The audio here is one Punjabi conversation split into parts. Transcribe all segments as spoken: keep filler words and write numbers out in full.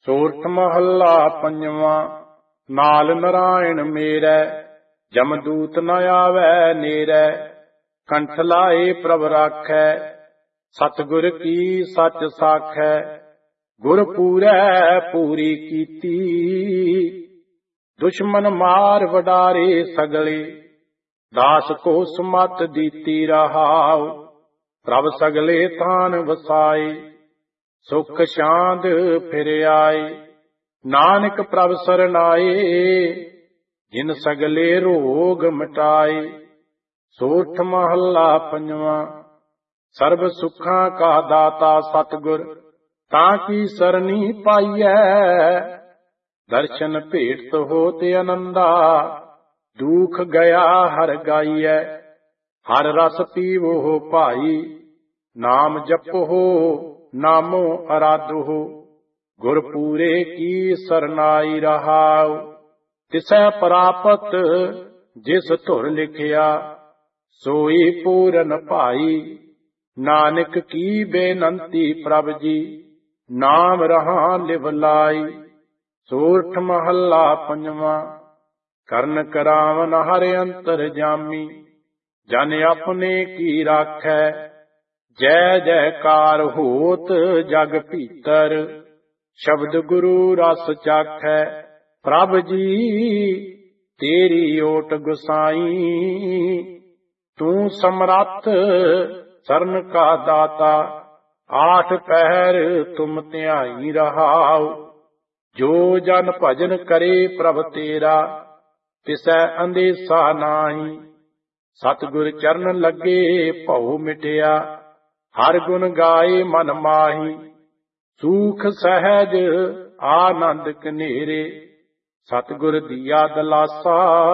ਸੋਰਠ ਮਹੱਲਾ ਪੰਜਵਾਂ। ਨਾਲ ਨਰਾਇਣ ਮੇਰੈ, ਜਮਦੂਤ ਨ ਆਵੈ ਨੇਰੈ। ਕੰਠ ਲਾਏ ਪ੍ਰਭ ਰਾਖੈ, ਸਤਿਗੁਰ ਕੀ ਸੱਚ ਸਾਖੈ। ਗੁਰ ਪੂਰੈ ਪੂਰੀ ਕੀਤੀ, ਦੁਸ਼ਮਨ ਮਾਰ ਵਡਾਰੇ ਸਗਲੇ। ਦਾਸ ਕੋ ਸਮਤ ਦੀਤੀ ਰਹਾਉ, ਪ੍ਰਭ ਸਗਲੇ ਥਾਨ ਵਸਾਏ। ਸੁਖ ਸ਼ਾਂਦ ਫਿਰ ਆਏ, ਨਾਨਕ ਪ੍ਰਭ ਸਰਨਾਏ। ਜਿਨ ਸਗਲੇ ਰੋਗ ਮਿਟਾਏ। ਸੋਰਠ ਮਹੱਲਾ ਪੰਜਵਾਂ। ਸਰਬ ਸੁੱਖਾਂ ਕਾ ਦਾਤਾ ਸਤਿਗੁਰ, ਤਾਂ ਕੀ ਸਰਨੀ ਪਾਈਐ। ਦਰਸ਼ਨ ਭੇਟ ਹੋਤ ਆਨੰਦਾ, ਦੁਖ ਗਿਆ ਹਰ ਗਾਈਐ। ਹਰ ਰਸ ਪੀਵੋ ਭਾਈ, ਨਾਮ ਜਪੋ ਨਾਮੋ ਅਰਾਧੋ। ਗੁਰ ਪੂਰੇ ਕੀ ਸਰਨਾਈ ਰਹਾਉ, ਤਿਸੈ ਪ੍ਰਾਪਤ ਜਿਸ ਧੁਰ ਲਿਖਿਆ। ਸੋਈ ਪੂਰਨ ਭਾਈ, ਨਾਨਕ ਕੀ ਬੇਨੰਤੀ ਪ੍ਰਭ ਜੀ। ਨਾਮ ਰਹਾ ਲਿਵ ਲਾਈ। ਸੋਰਠ ਮਹੱਲਾ ਪੰਜਵਾਂ। ਕਰਨ ਕਰਾਵਨ ਹਰ ਅੰਤਰ ਜਾਮੀ, ਜਨ ਆਪਣੇ ਕੀ ਰਾਖੈ। ਜੈ ਜੈਕਾਰ ਹੋਤ ਜਗ ਭੀਤਰ, ਸ਼ਬਦ ਗੁਰੂ ਰਸ ਚਾਖੈ। ਪ੍ਰਭ ਜੀ ਤੇਰੀ ਓਟ ਗੁਸਾਈ, ਤੂੰ ਸਮਰੱਥ ਸਰਨ ਕਾ ਦਾਤਾ। ਆਠ ਪਹਿਰ ਤੁਮ ਧਿਆਈ ਰਹਾਉ, ਜੋ ਜਨ ਭਜਨ ਕਰੇ ਪ੍ਰਭ ਤੇਰਾ। ਤਿਸੈ ਅੰਦੇਸਾ ਨਾਹੀ, ਸਤਿਗੁਰ ਚਰਨ ਲੱਗੇ ਭਉ ਮਿਟਿਆ। ਹਰ ਗੁਣ ਗਾਏ ਮਨ ਮਾਹੀ, ਸੂਖ ਸਹਿਜ ਆਨੰਦ ਕਨੇਰੇ। ਸਤਿਗੁਰ ਦੀਆ ਦਲਾਸਾ,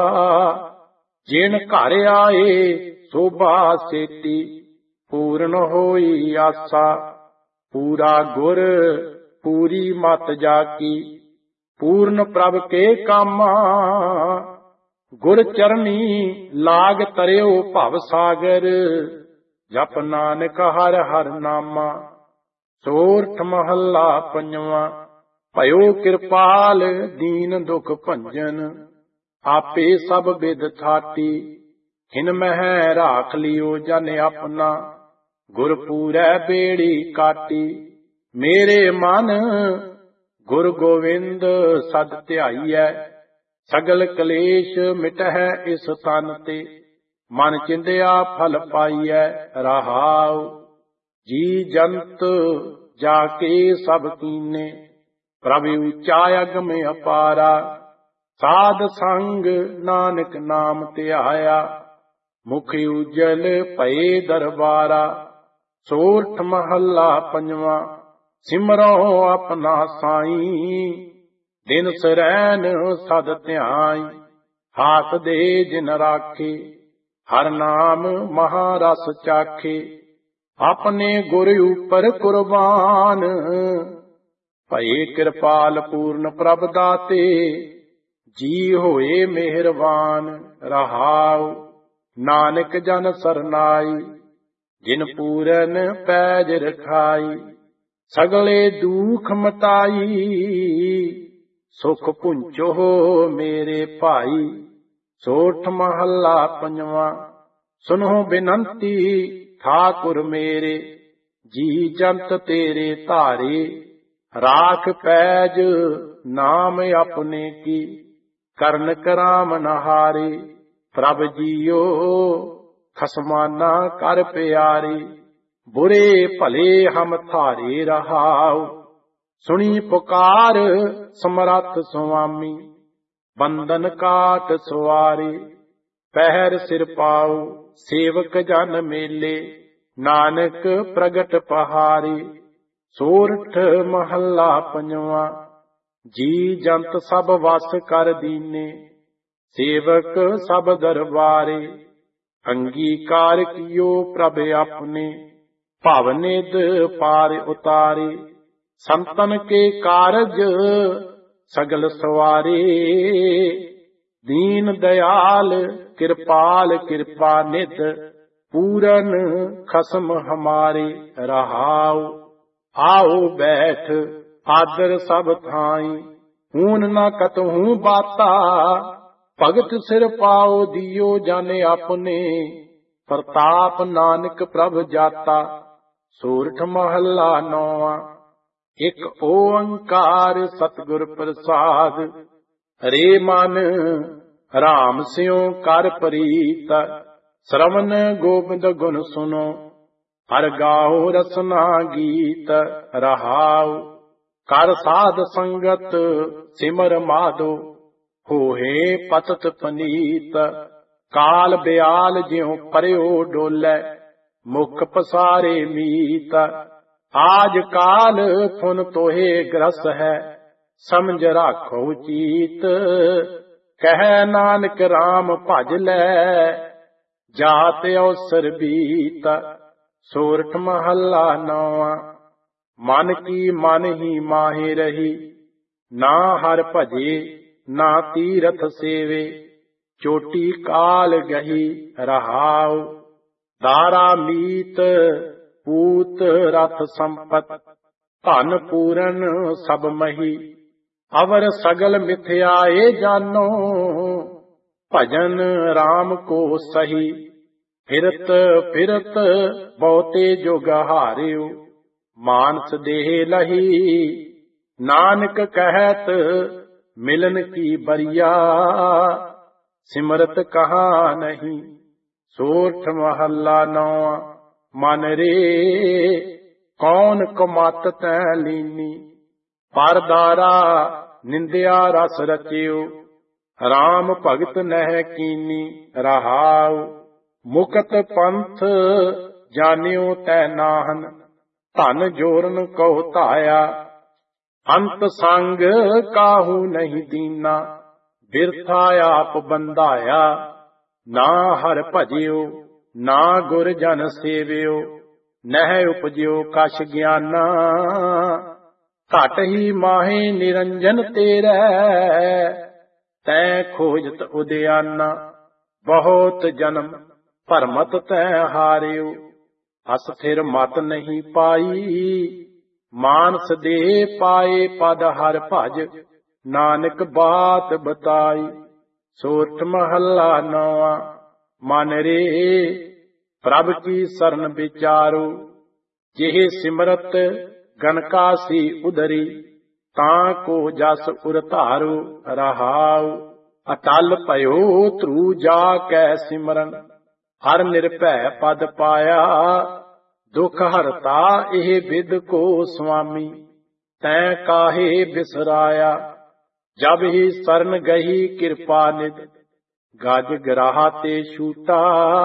ਜਿਨ ਘਰ ਆਏ ਸੋਭਾ ਸੇਤੀ। ਪੂਰਨ ਹੋਈ ਆਸਾ, ਪੂਰਾ ਗੁਰ ਪੂਰੀ ਮਤ ਜਾਕੀ। ਪੂਰਨ ਪ੍ਰਭ ਕੇ ਕਾਮਾ, ਗੁਰ ਚਰਨੀ ਲਾਗ ਤਰਿਓ ਭਵ ਸਾਗਰ। ਜਪ ਨਾਨਕ ਹਰ ਹਰ ਨਾਮਾ। ਸੋਰਠ ਮਹੱਲਾ ਪੰਜਵਾਂ। ਭਇਓ ਕਿਰਪਾਲ ਦੀਨ ਦੁਖ ਭੰਜਨ, ਆਪੇ ਸਭ ਬਿਦ ਥਾਟੀ। ਹਿਨ ਮਹਿ ਰਾਖ ਲਿਓ ਜਨ ਆਪਣਾ, ਗੁਰ ਪੂਰੈ ਬੇੜੀ ਕਾਟੀ। ਮੇਰੇ ਮਨ ਗੁਰ ਗੋਵਿੰਦ ਸਦ ਧਿਆਈਐ, ਸਗਲ ਕਲੇਸ਼ ਮਿਟਹਿ ਇਸ ਤਨ ਤੇ। ਮਨ ਚਿੰਦਿਆ ਫਲ ਪਾਈਐ ਰਹਾਉ, ਜੀ ਜੰਤ ਜਾ ਕੇ ਸਭ ਕੀਨੇ। ਪ੍ਰਭ ਉੱਚਾ ਅਗਮ ਅਪਾਰਾ, ਸਾਧ ਸੰਗ ਨਾਨਕ ਨਾਮ ਧਿਆਇਆ। ਮੁਖ ਉਜਲ ਭਏ ਦਰਬਾਰਾ। ਸੋਰਠ ਮਹੱਲਾ ਪੰਜਵਾਂ। ਸਿਮਰੋ ਆਪਣਾ ਸਾਈ, ਦਿਨ ਸਰੈਨ ਸਦ ਧਿਆਈ। ਹਾਥ ਦੇ ਜਿਨ ਰਾਖੇ, ਹਰ ਨਾਮ ਮਹਾਰਸ ਚਾਖੇ। ਆਪਣੇ ਗੁਰ ਉਪਰ ਕੁਰਬਾਨ, ਭਏ ਕਿਰਪਾਲ ਪੂਰਨ ਪ੍ਰਭ ਦਾਤੇ। ਜੀ ਹੋਏ ਮਿਹਰਬਾਨ ਰਹਾਉ, ਨਾਨਕ ਜਨ ਸਰਨਾਈ। ਜਿਨ ਪੂਰਨ ਪੈਜ ਰਖਾਈ, ਸਗਲੇ ਦੁਖ ਮਟਾਈ। ਸੁਖ ਪੁੰਚੋ ਮੇਰੇ ਭਾਈ। ਸੋਰਠ ਮਹੱਲਾ ਪੰਜਵਾਂ। ਸੁਨੋ ਬਿਨੰਤੀ ਠਾਕੁਰ ਮੇਰੇ, ਜੀ ਜੰਤ ਤੇਰੇ ਧਾਰੇ। ਰਾਖ ਪੈਜ ਨਾਮ ਆਪਣੇ ਕੀ, ਕਰਨ ਕਰਾਮ ਨਹਾਰੇ। ਪ੍ਰਭ ਜੀਓ ਖਸਮਾਨਾ ਕਰ ਪਿਆਰੇ। ਬੁਰੇ ਭਲੇ ਹਮ ਥਾਰੇ ਰਹਾਉ, ਸੁਣੀ ਪੁਕਾਰ ਸਮਰੱਥ ਸੁਆਮੀ। ਬੰਧਨ ਕਾਟ ਸੁਆਰੇ, ਪਹਿਰ ਸਿਰ ਪਾਉ ਸੇਵਕ ਜਨ ਮੇਲੇ। ਨਾਨਕ ਪ੍ਰਗਟ ਪਹਾਰੇ। ਸੋਰਠ ਮਹੱਲਾ ਪੰਜਵਾਂ। ਜੀ ਜੰਤ ਸਭ ਵਸ ਕਰ ਦੀਨੇ, ਸੇਵਕ ਸਭ ਦਰਬਾਰੇ। ਅੰਗੀਕਾਰ ਕੀਓ ਪ੍ਰਭ ਆਪਣੇ, ਭਵ ਨਿਧ ਪਾਰ ਉਤਾਰੇ। ਸੰਤਨ ਕੇ ਕਾਰਜ ਸਗਲ ਸਵਾਰੇ। ਦੀਨ ਦਇਆਲ ਕਿਰਪਾਲ ਕਿਰਪਾ ਨਿਧ, ਪੂਰਨ ਖਸਮ ਹਮਾਰੇ ਰਹਾਉ। ਆਓ ਬੈਠ ਆਦਰ ਸਭ ਥਾਈ, ਹੂਨ ਨਾ ਕਤਹੂ ਬਾਤਾ, ਭਗਤ ਸਿਰ ਪਾਓ ਦਿਓ ਜਾਣੇ ਆਪਣੇ, ਪ੍ਰਤਾਪ ਨਾਨਕ ਪ੍ਰਭ ਜਾਤਾ। ਸੋਰਠ ਮਹੱਲਾ ਨੌਵਾਂ। ਇੱਕ ਓੰਕਾਰ ਸਤਿਗੁਰ ਪ੍ਰਸਾਦ, ਰੇ ਮਨ ਰਾਮ ਸਿਉ ਕਰ ਪ੍ਰੀਤ, ਸ਼ਰਵਨ ਗੋਬਿੰਦ ਗੁਣ ਸੁਨੋ, ਹਰ ਗਾਓ ਰਸਨਾ ਗੀਤ ਰਹਾਉ। ਕਰ ਸਾਧ ਸੰਗਤ ਸਿਮਰ ਮਾਧੋ, ਹੋਏ ਪਤਤ ਪਨੀਤ, ਕਾਲ ਬਿਆਲ ਜਿਉ ਪਰਿਓ ਡੋਲੇ, ਮੁਖ ਪਸਾਰੇ ਮੀਤ। ਆਜ ਕਾਲ ਫੁਨ ਤੋਹੇ ਗ੍ਰਸ ਹੈ, ਸਮਝ ਰਾਖੋ ਚੀਤ, ਕਹਿ ਨਾਨਕ ਰਾਮ ਭਜ ਲੈ, ਜਾਤ ਅਵਸਰ ਬੀਤ। ਸੋਰਠ ਮਹੱਲਾ ਨੌਵਾਂ। ਮਨ ਕੀ ਮਨ ਹੀ ਮਾਹੇ ਰਹੀ, ਨਾ ਹਰ ਭਜੇ ਨਾ ਤੀਰਥ ਸੇਵੇ, ਚੋਟੀ ਕਾਲ ਗਹੀ ਰਹਾਉ। ਦਾਰਾ ਮੀਤ ਪੂਤ ਰਥ ਸੰਪਤ, ਧਨ ਪੂਰਨ ਸਭ ਮਹੀ, ਅਵਰ ਸਗਲ ਮਿਥਿਆ ਏ ਜਾਨੋ, ਭਜਨ ਰਾਮ ਕੋ ਸਹੀ। ਫਿਰਤ ਫਿਰਤ ਬਹੁਤੇ ਜੁਗ ਹਾਰਿਓ, ਮਾਨਸ ਦੇਹ ਲਹੀ, ਨਾਨਕ ਕਹਿਤ ਮਿਲਨ ਕੀ ਬਰੀਆ, ਸਿਮਰਤ ਕਹਾ ਨਹੀਂ। ਸੋਰਠ ਮਹੱਲਾ ਨੌਵਾਂ। ਮਨ ਰੇ ਕੌਣ ਕਮਤ ਤੈ ਲੀਨੀ, ਪਰਦਾਰਾ ਨਿੰਦਿਆ ਰਸ ਰਚਿਓ, ਰਾਮ ਭਗਤ ਨਹਿ ਕੀਨੀ ਰਹਾਉ। ਮੁਕਤ ਪੰਥ ਜਾਣਿਓ ਤੈ ਨਾਹਨ, ਧਨ ਜੋਰਨ ਕਉ ਧਾਇਆ, ਅੰਤ ਸੰਗ ਕਾਹੂ ਨਹੀਂ ਦੀਨਾ, ਬਿਰਥਾ ਆਪ ਬੰਧਾਇਆ। ਨਾ ਹਰ ਭਜਿਓ ਨਾ ਗੁਰ ਜਨ ਸੇਵਿਓ, ਨਹਿ ਉਪਜਿਓ ਕਛ ਗਿਆਨਾ, ਘਟ ਹੀ ਮਾਹੇ ਨਿਰੰਜਨ ਤੇਰੇ, ਤੈ ਖੋਜਤ ਉਦਿਆਨਾ। ਬਹੁਤ ਜਨਮ ਭਰਮਤ ਤੈ ਹਾਰਿਓ, ਅਸਥਿਰ ਮਤ ਨਹੀਂ ਪਾਈ, ਮਾਨਸ ਦੇ ਪਾਏ ਪਦ ਹਰ ਭਜ, ਨਾਨਕ ਬਾਤ ਬਤਾਈ। ਸੋਰਠ ਮਹੱਲਾ ਨੌਵਾਂ। ਮਨ ਰੇ ਪ੍ਰਭ ਕੀ ਸਰਨ ਵਿਚਾਰੋ, ਜਿਹੇ ਸਿਮਰਤ ਗਨਕਾ ਸੀ ਉਦਰੀ, ਤਾਂ ਕੋ ਜਸ ਉਰ ਧਾਰੋ ਰਹਾਉ। ਅਟਲ ਭਇਓ ਧਰੂ ਜਾ ਕੈ ਸਿਮਰਨ, ਹਰ ਨਿਰਭੈ ਪਦ ਪਾਇਆ, ਦੁਖ ਹਰਤਾ ਇਹ ਬਿਦ ਕੋ ਸੁਆਮੀ, ਤੈਂ ਕਾਹੇ ਬਿਸਰਾਇਆ। ਜਬ ਹੀ ਸਰਨ ਗਹੀ ਕਿਰਪਾ ਨਿਧ, ਗਜ ਗਰਾਹ ਤੇ ਛੂਟਾ,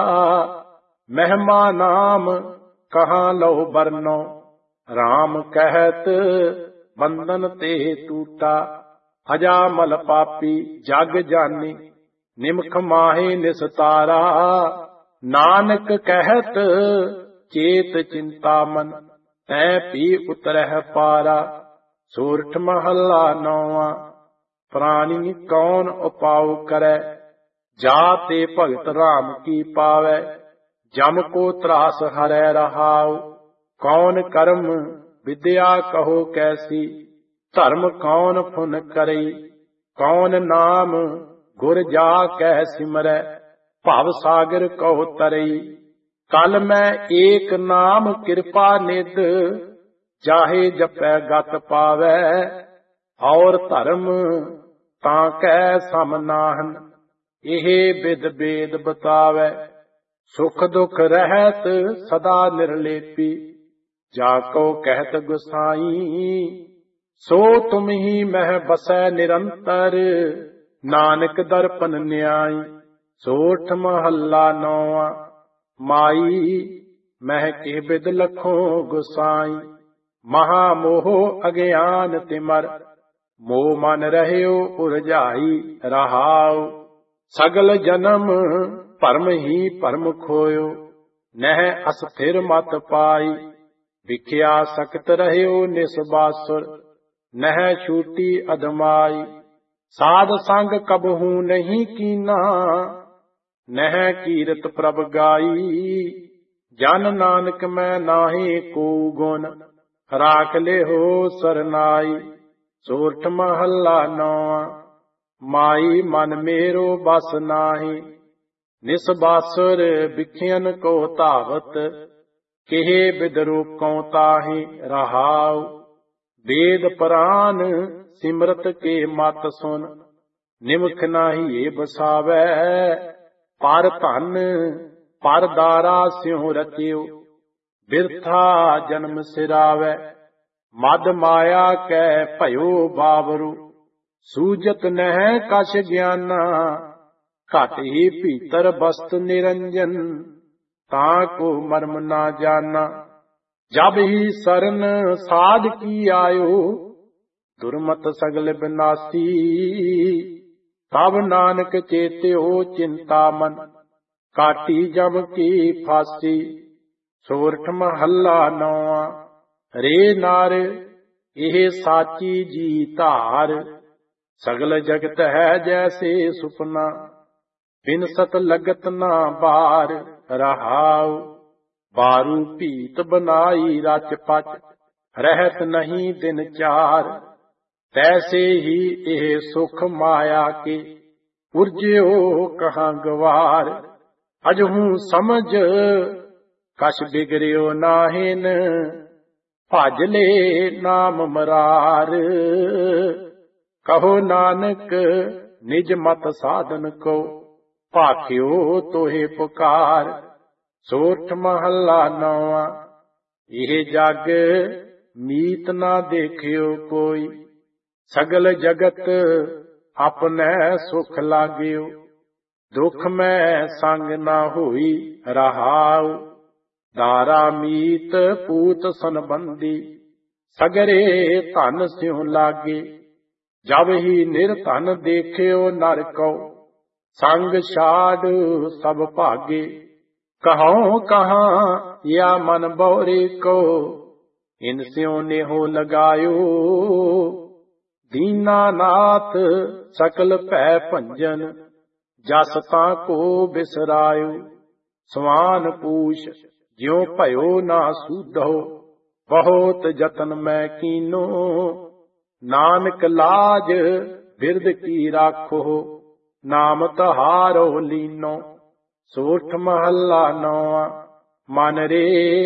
ਮਹਿਮਾ ਨਾਮ ਕਹਾਂ ਲਉ ਬਰਨੋ, ਰਾਮ ਕਹਿਤ ਬੰਧਨ ਤੇ ਟੂਟਾ। ਅਜਾਮਲ ਪਾਪੀ ਜਗ ਜਾਨੀ, ਨਿਮਖ ਮਾਹੇ ਨਿਸਤਾਰਾ, ਨਾਨਕ ਕਹਿਤ ਚੇਤ ਚਿੰਤਾ ਮਨ, ਤੈ ਪੀ ਉਤਰਹਿ ਪਾਰਾ। ਸੋਰਠ ਮਹੱਲਾ ਨੌਵਾਂ। ਪ੍ਰਾਣੀ ਕੌਣ ਉਪਾਉ ਕਰੈ, ਜਾ ਤੇ ਭਗਤ ਰਾਮ ਕੀ ਪਾਵੈ, ਜਮ ਕੋ ਤਰਾਸ ਹਰੈ ਰਹਾਉ। ਕੌਣ ਕਰਮ ਵਿਦਿਆ ਕਹੋ ਕੈਸੀ, ਧਰਮ ਕੌਣ ਫੁਨ ਕਰਈ, ਕੌਣ ਨਾਮ ਗੁਰ ਜਾ ਕੈ ਸਿਮਰੈ, ਭਵ ਸਾਗਰ ਕਹੋ ਤਰਈ। ਕਲ ਮੈਂ ਏਕ ਨਾਮ ਕਿਰਪਾ ਨਿਧ, ਜਾਹੇ ਜਪੈ ਗਤ ਪਾਵੈ, ਔਰ ਧਰਮ ਤਾਂ ਕੈ ਸਮ ਨਾਹਨ, ਇਹ ਬਿਦ ਬੇਦ ਬਤਾਵੈ। ਸੁਖ ਦੁਖ ਰਹਿਤ ਸਦਾ ਨਿਰਲੇਪੀ, ਜਾ ਕੋ ਕਹਿਤ ਗੁਸਾਈ, ਸੋ ਤੁਮ ਹੀ ਮਹਿ ਬਸੈ ਨਿਰੰਤਰ, ਨਾਨਕ ਦਰਪਨ ਨਿਆਈ। ਸੋਰਠ ਮਹੱਲਾ ਨੌਵਾਂ। ਮਾਈ ਮਹਿ ਕੇ ਬਿਦ ਲਖੋ ਗੁਸਾਈ, ਮਹਾ ਮੋਹ ਅਗਿਆਨ ਤਿਮਰ, ਮੋਹ ਮਨ ਰਹਿਓ ਉਰਝਾਈ ਰਹਾਉ। ਸਗਲ ਜਨਮ ਭਰਮ ਹੀ ਭਰਮ ਖੋਇਓ, ਨਹਿ ਅਸਥਿਰ ਮਤ ਪਾਈ, ਵਿਖਿਆ ਸਕਤ ਰਹਿਓ ਨਿਸਬਾਸੁਰ, ਨਹਿ ਛੂਟੀ ਅਦਮਾਈ। ਸਾਧ ਸੰਗ ਕਬਹੂ ਨਹੀਂ ਕੀਨਾ, ਨਹਿ ਕੀਰਤ ਪ੍ਰਭ ਗਾਈ, ਜਨ ਨਾਨਕ ਮੈਂ ਨਾਹੀ ਕੋ ਗੁਣ, ਰਾਖ ਲਿਹੋ ਸਰਨਾਈ। ਸੋਰਠ ਮਹੱਲਾ ਨੌਵਾਂ। ਮਾਈ ਮਨ ਮੇਰੋ ਬਸ ਨਾਹੀ, ਨਿਸਬਾਸੁਰ ਬਿਖਿਅਨ ਕੋ ਧਾਵਤ, ਕਿਹੇ ਬਿਦਰੂਪੋਂ ਤਾਹੀ ਰਹਾਉ। ਵੇਦ ਪੁਰਾਨ ਸਿਮਰਤ ਕੇ ਮਤ ਸੁਨ, ਨਿਮਖ ਨਾਹੀ ਏ ਬਸਾਵੈ। ਪਰ ਧਨ ਪਰ ਦਾਰਾ ਸਿਉ ਰਚਿਓ, ਬਿਰਥਾ ਜਨਮ ਸਿਰਾਵੈ। ਮਦ ਮਾਇਆ ਕੈ ਭਇਓ ਬਾਵਰੂ, ਸੂਜਤ ਨਹਿ ਕਛ ਗਿਆਨਾ। ਘਟ ਹੀ ਭੀਤਰ ਬਸਤ ਨਿਰੰਜਨ, ਤਾਂ ਕੋ ਮਰਮ ਨਾ ਜਾਨਾ। ਜਬ ਹੀ ਸਰਨ ਸਾਧ ਕੀ ਆਇਓ, ਦੁਰਮਤ ਸਗਲ ਬਿਨਾਸੀ। ਤਬ ਨਾਨਕ ਚੇਤਿਓ ਚਿੰਤਾ ਮਨ, ਕਾਟੀ ਜਮ ਕੀ ਫਾਸੀ। ਸੋਰਠ ਮਹੱਲਾ ਨੌਵਾਂ। ਰੇ ਨਾਰ ਇਹ ਸਾਚੀ ਜੀ ਧਾਰ, ਸਗਲ ਜਗਤ ਹੈ ਜੈਸੇ ਸੁਪਨਾ। ਬਿਨ ਸਤ ਲਗਤ ਨਾ ਬਾਰ ਰਹਾਉ। ਬਾਰੂ ਭੀਤ ਬਨਾਈ ਰਚ ਪਚ, ਰਹਿਤ ਨਹੀਂ ਦਿਨ ਚਾਰ। ਤੈਸੇ ਹੀ ਇਹ ਸੁਖ ਮਾਇਆ ਕੇ, ਉਰਜਿਓ ਕਹਾਂ ਗਵਾਰ। ਅਜਹੂ ਸਮਝ ਕਛ ਬਿਗੜਿਓ ਨਾਹਿਨ, ਭਜ ਲੈ ਨਾਮ ਮਰਾਰ। ਕਹੋ ਨਾਨਕ ਨਿਜ ਮਤ ਸਾਧਨ ਕੋ, ਭਾਖਿਓ ਤੋਹਿ ਪੁਕਾਰ। ਸੋਰਠ ਮਹੱਲਾ ਨੌਵਾਂ। ਇਹ ਜਗ ਮੀਤ ਨਾ ਦੇਖਿਓ ਕੋਈ, ਸਗਲ ਜਗਤ ਆਪਣੈ ਸੁਖ ਲਾਗਿਓ। ਦੁਖ ਮੈਂ ਸੰਗ ਨਾ ਹੋਈ ਰਹਾਉ, ਦਾਰਾ ਮੀਤ ਪੂਤ ਸੰਬੰਧੀ। ਸਗਰੇ ਧਨ ਸਿਉ ਲਾਗੇ, ਜਬ ਹੀ ਨਿਰਧਨ ਦੇਖਿਓ ਨਰ ਕਉ। ਸੰਗ ਛਾੜ ਸਭ ਭਾਗੇ, ਕਹਉ ਕਹਾਂ ਯਾ ਮਨ ਬਉਰੇ ਕੋ। ਇਨ ਸਿਉ ਨੇਹੋ ਲਗਾਇਓ, ਦੀਨਾ ਨਾਥ ਸਕਲ ਭੈ ਭੰਜਨ। ਜਸ ਤਾਂ ਕੋ ਬਿਸਰਾਇਓ, ਸਵਾਨ ਪੂਛ ਜਿਉ ਭਇਓ ਨਾ ਸੂਧੋ। ਬਹੁਤ ਜਤਨ ਮੈਂ ਕੀਨੋ, ਨਾਨਕ ਲਾਜ ਬਿਰਦ ਕੀ ਰਾਖੋ। ਨਾਮ ਤਹਾਰੋ ਲੀਨੋ। ਸੋਰਠ ਮਹੱਲਾ ਨੌਵਾਂ। ਮਨ ਰੇ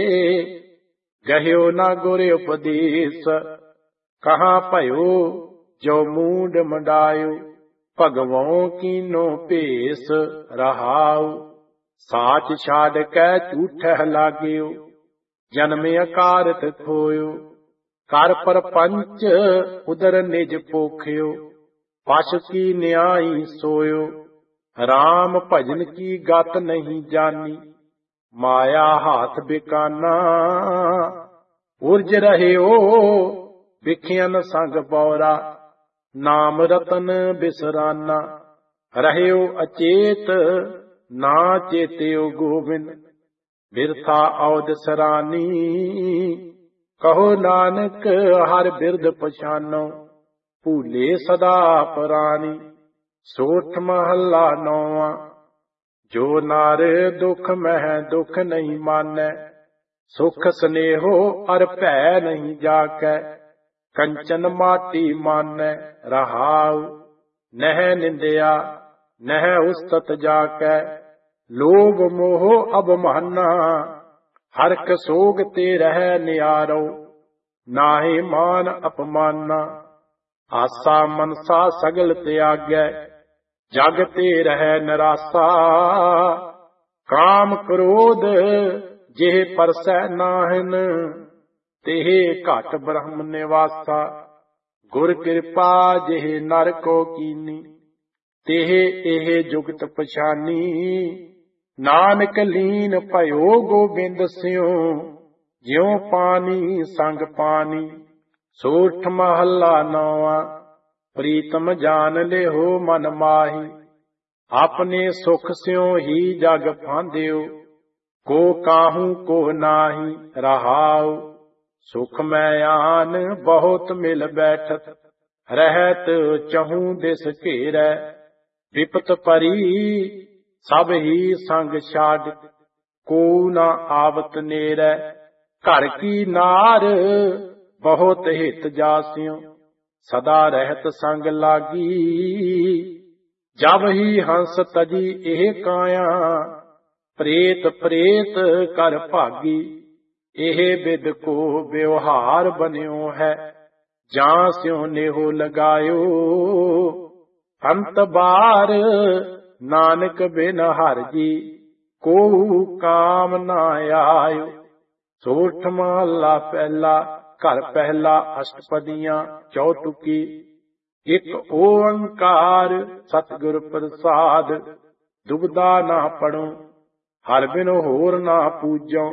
ਗਹਿਓ ਨਾ ਗੁਰ ਉਪਦੇਸ, ਕਹਾਂ ਭਇਓ ਜੋ ਮੂਡ ਮੰਡਾਇਓ। ਭਗਵੋਂ ਕੀਨੋ ਭੇਸ ਰਹਾਉ, ਸਾਚ ਛਾੜ ਕੈ ਝੂਠਹਿ ਲਾਗਿਓ। ਜਨਮ ਅਕਾਰਤ ਖੋਇਓ, ਕਰ ਪਰਪੰਚ ਉਦਰ ਨਿਜ ਪੋਖਿਓ। ਪਸ਼ ਕੀ ਨਿਆਈ ਸੋਇਓ, ਰਾਮ ਭਜਨ ਕੀ ਗਤ ਨਹੀਂ ਜਾਨੀ। ਮਾਇਆ ਹਾਥ ਬਿਕਾਨਾ, ਉਰਜ ਰਹਿਓ ਵਿਖਿਆਨ ਸੰਗ ਬੌਰਾ। ਨਾਮ ਰਤਨ ਬਿਸਰਾਨਾ, ਰਹਿਓ ਅਚੇਤ ਨਾ ਚੇਤਿਓ ਗੋਬਿੰਦ। ਬਿਰਥਾ ਔਦ ਸਰਾਨੀ, ਕਹੋ ਨਾਨਕ ਹਰ ਬਿਰਦ ਪਛਾਨੋ। ਭੂਲੇ ਸਦਾ ਪਰਾਨੀ। ਸੋਰਠ ਮਹੱਲਾ ਨੌਵਾਂ। ਜੋ ਨਰ ਦੁਖ ਮਹਿ ਦੁਖ ਨਹੀਂ ਮਾਨੈ, ਸੁਖ ਸਨੇਹੋ ਅਰ ਭੈ ਨਹੀਂ ਜਾਕੈ। ਕੰਚਨ ਮਾਟੀ ਮਾਨੈ ਰਹਾਉ, ਨਹਿ ਨਿੰਦਿਆ ਨਹਿ ਉਸਤਤ ਜਾਕੈ। ਲੋਭ ਮੋਹ ਅਭਮਾਨਾ, ਹਰਕ ਸੋਗ ਤੇ ਰਹਿ ਨਿਆਰੋ। ਨਾਹਿ ਮਾਨ ਅਪਮਾਨਾ, ਆਸਾ ਮਨਸਾ ਸਗਲ ਤਿਆਗੈ। ਜਗ ਤੇ ਰਹਿ ਨਿਰਾਸਾ, ਕਾਮ ਕ੍ਰੋਧ ਜਿਹ ਪਰਸੈ ਨਾਹਿਨ। ਤਿਹ ਘਟ ਬ੍ਰਹਮ ਨਿਵਾਸਾ, ਗੁਰ ਕਿਰਪਾ ਜਿਹ ਨਰ ਕੋ ਕੀਨੀ। ਤਿਹ ਇਹ ਜੁਗਤ ਪਛਾਨੀ, ਨਾਨਕ ਲੀਨ ਭਇਓ ਗੋਬਿੰਦ ਸਿਉ। ਜਿਉ ਪਾਣੀ ਸੰਗ ਪਾਣੀ। ਸੋਰਠ ਮਹੱਲਾ ਨੌਵਾਂ। ਪ੍ਰੀਤਮ ਜਾਨ ਲਿਹੋ ਮਨ ਮਾਹੀ, ਆਪਣੇ ਸੁਖ ਸਿਉ ਹੀ ਜਗ ਫਾਂਦਿਓ। ਕੋ ਕਾਹੂ ਕੋ ਨਾਹੀ ਰਹਾਉ, ਸੁਖ ਮੈਂ ਆਨ ਬਹੁਤ ਮਿਲ ਬੈਠਤ। ਰਹਿਤ ਚਹੂ ਦਿਸ ਘੇਰੈ, ਵਿਪਤ ਪਰੀ ਸਭ ਹੀ ਸੰਗ ਛਾਡ। ਕੋ ਨਾ ਆਵਤ ਨੇਰੈ, ਘਰ ਕੀ ਨਾਰ ਬਹੁਤ ਹਿਤ ਜਾਸਿਓ ਸਦਾ ਰਹਿਤ ਸੰਗ ਲਾਗੀ। ਜਬ ਹੀ ਹੰਸ ਤਜੀ ਇਹ ਕਾਇਆ ਪ੍ਰੇਤ ਪ੍ਰੇਤ ਕਰ ਭਾਗੀ। ਇਹ ਬਿਦ ਕੋ ਵਿਵਹਾਰ ਬਨਿਓ ਹੈ ਜਾਂ ਸਿਉ ਨੇਹੋ ਲਗਾਇਓ। ਅੰਤ ਬਾਰ ਨਾਨਕ ਬਿਨ ਹਰਿ ਜੀ ਕੋ ਕਾਮ ਨਾ ਆਇਓ। ਸੋਠ ਮਹਲਾ ਪਹਿਲਾ ਘਰ ਪਹਿਲਾ ਅਸ਼ਟਪਦੀਆਂ ਚੌਟੁਕੀ। ਇੱਕ ਓੰਕਾਰ ਸਤਿਗੁਰ ਪ੍ਰਸਾਦ ਦੁਬਦਾ ਨਾ ਪੜੋ। ਹਰਿ ਬਿਨ ਹੋਰ ਨਾ ਪੂਜੋ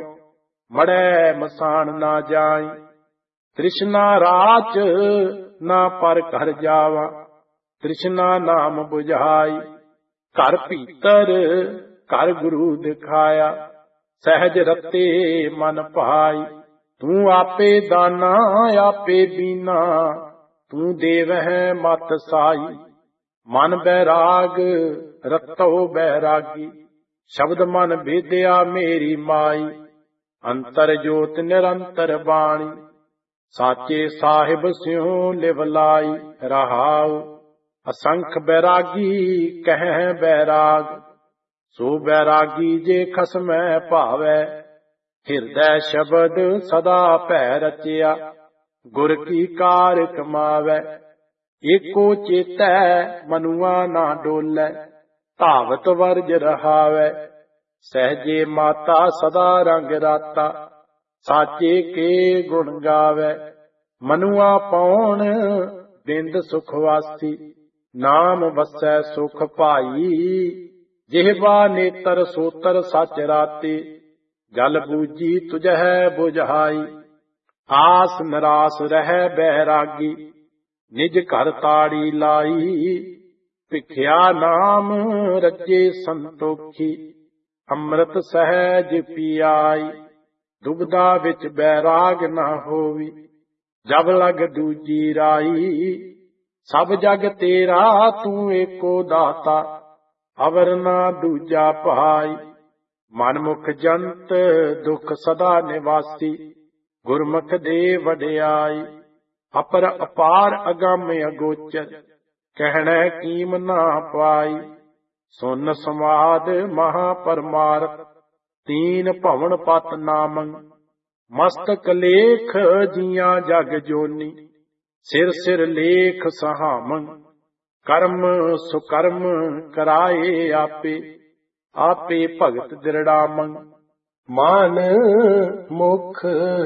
ਮੜੈ ਮਸਾਨ ਨਾ ਜਾਈ। ਤ੍ਰਿਸ਼ਨਾ ਰਾਚ ਨਾ ਪਰ ਘਰ ਜਾਵਾ ਤ੍ਰਿਸ਼ਨਾ ਨਾਮ 부ਝਾਈ। ਘਰ ਭੀਤਰ ਘਰ ਗੁਰੂ ਦਿਖਾਇਆ ਸਹਿਜ ਰਤੇ ਮਨ ਭਾਈ। ਤੂੰ ਆਪੇ ਦਾਨਾ ਆਪੇ ਬੀਨਾ ਤੂੰ ਦੇਵਹਿ ਮਤ ਸਾਈ। ਮਨ ਬੈਰਾਗ ਰਤੋ ਬੈਰਾਗੀ ਸ਼ਬਦ ਮਨ ਭੇਦਿਆ ਮੇਰੀ ਮਾਈ। ਅੰਤਰ ਜੋਤ ਨਿਰੰਤਰ ਬਾਣੀ ਸਾਚੇ ਸਾਹਿਬ ਸਿਉ ਲਿਵ ਲਾਈ। ਰਹਾਉ ਅਸੰਖ ਬੈਰਾਗੀ ਕਹਿ ਬੈਰਾਗ ਸੋ ਬੈਰਾਗੀ ਜੇ ਖਸਮੈ ਭਾਵੈ। ਹਿਰਦੈ ਸ਼ਬਦ ਸਦਾ ਭੈ ਰਚਿਆ ਗੁਰ ਕੀ ਕਾਰ ਕਮਾਵੈ। ਏਕੋ ਚੇਤੈ ਮਨੁਆ ਨਾ ਡੋਲੈ ਧਾਵਤ ਵਰਜ ਰਹਾਵੈ। ਸਹਿਜੇ ਮਾਤਾ ਸਦਾ ਰੰਗ ਰਾਤਾ ਸਾਚੇ ਕੇ ਗੁਣ ਗਾਵੈ। ਮਨੁਆ ਪਾਉਣ ਬਿੰਦ ਸੁਖ ਵਾਸੀ ਨਾਮ ਵਸੈ ਸੁਖ ਭਾਈ। ਜਿਹਵਾ ਨੇਤਰ ਸੋਤਰ ਸਚ ਰਾਤੇ ਜਲ ਬੂਜੀ ਤੁਝੈ 부ਝਾਈ। ਆਸ ਨਿਰਾਸ ਰਹਿ ਬੈਰਾਗੀ ਨਿਜ ਘਰ ਤਾੜੀ ਲਾਈ। ਭਿਖਿਆ ਨਾਮ ਰਜੇ ਸੰਤੋਖੀ ਅੰਮ੍ਰਿਤ ਸਹਿਜ ਪੀਆਈ। ਦੁਬਦਾ ਵਿੱਚ ਬੈਰਾਗ ਨਾ ਹੋਵੀ ਜਬ ਲਗ ਦੂਜੀ ਰਾਈ। ਸਭ ਜਗ ਤੇਰਾ ਤੂੰ ਏਕੋ ਦਾਤਾ ਅਵਰ ਨਾ ਦੂਜਾ ਭਾਈ। ਮਨਮੁਖ ਜੰਤ ਦੁਖ ਸਦਾ ਨਿਵਾਸੀ ਗੁਰਮੁਖ ਦੇ ਵਡਿਆਈ। ਅਪਰ ਅਪਾਰ ਅਗੰਮ ਅਗੋਚਰ ਕਹਿਣਾ ਕੀਮ ਨਾ ਪਾਈ। ਸੁਨ ਸਮਾਦ ਮਹਾ ਪਰਮਾਰਥ ਤੀਨ ਭਵਨ ਪਤ ਨਾਮੰ। ਮਸਤਕ ਲੇਖ ਜੀਆਂ ਜਗ ਜੋਨੀ ਸਿਰ ਸਿਰ ਲੇਖ ਸਹਾਮੰ। ਕਰਮ ਸੁਕਰਮ ਕਰਾਏ ਆਪੇ ਆਪੇ ਭਗਤ ਦਿਰੜਾਮੰ। ਮਾਨ ਮੁਖ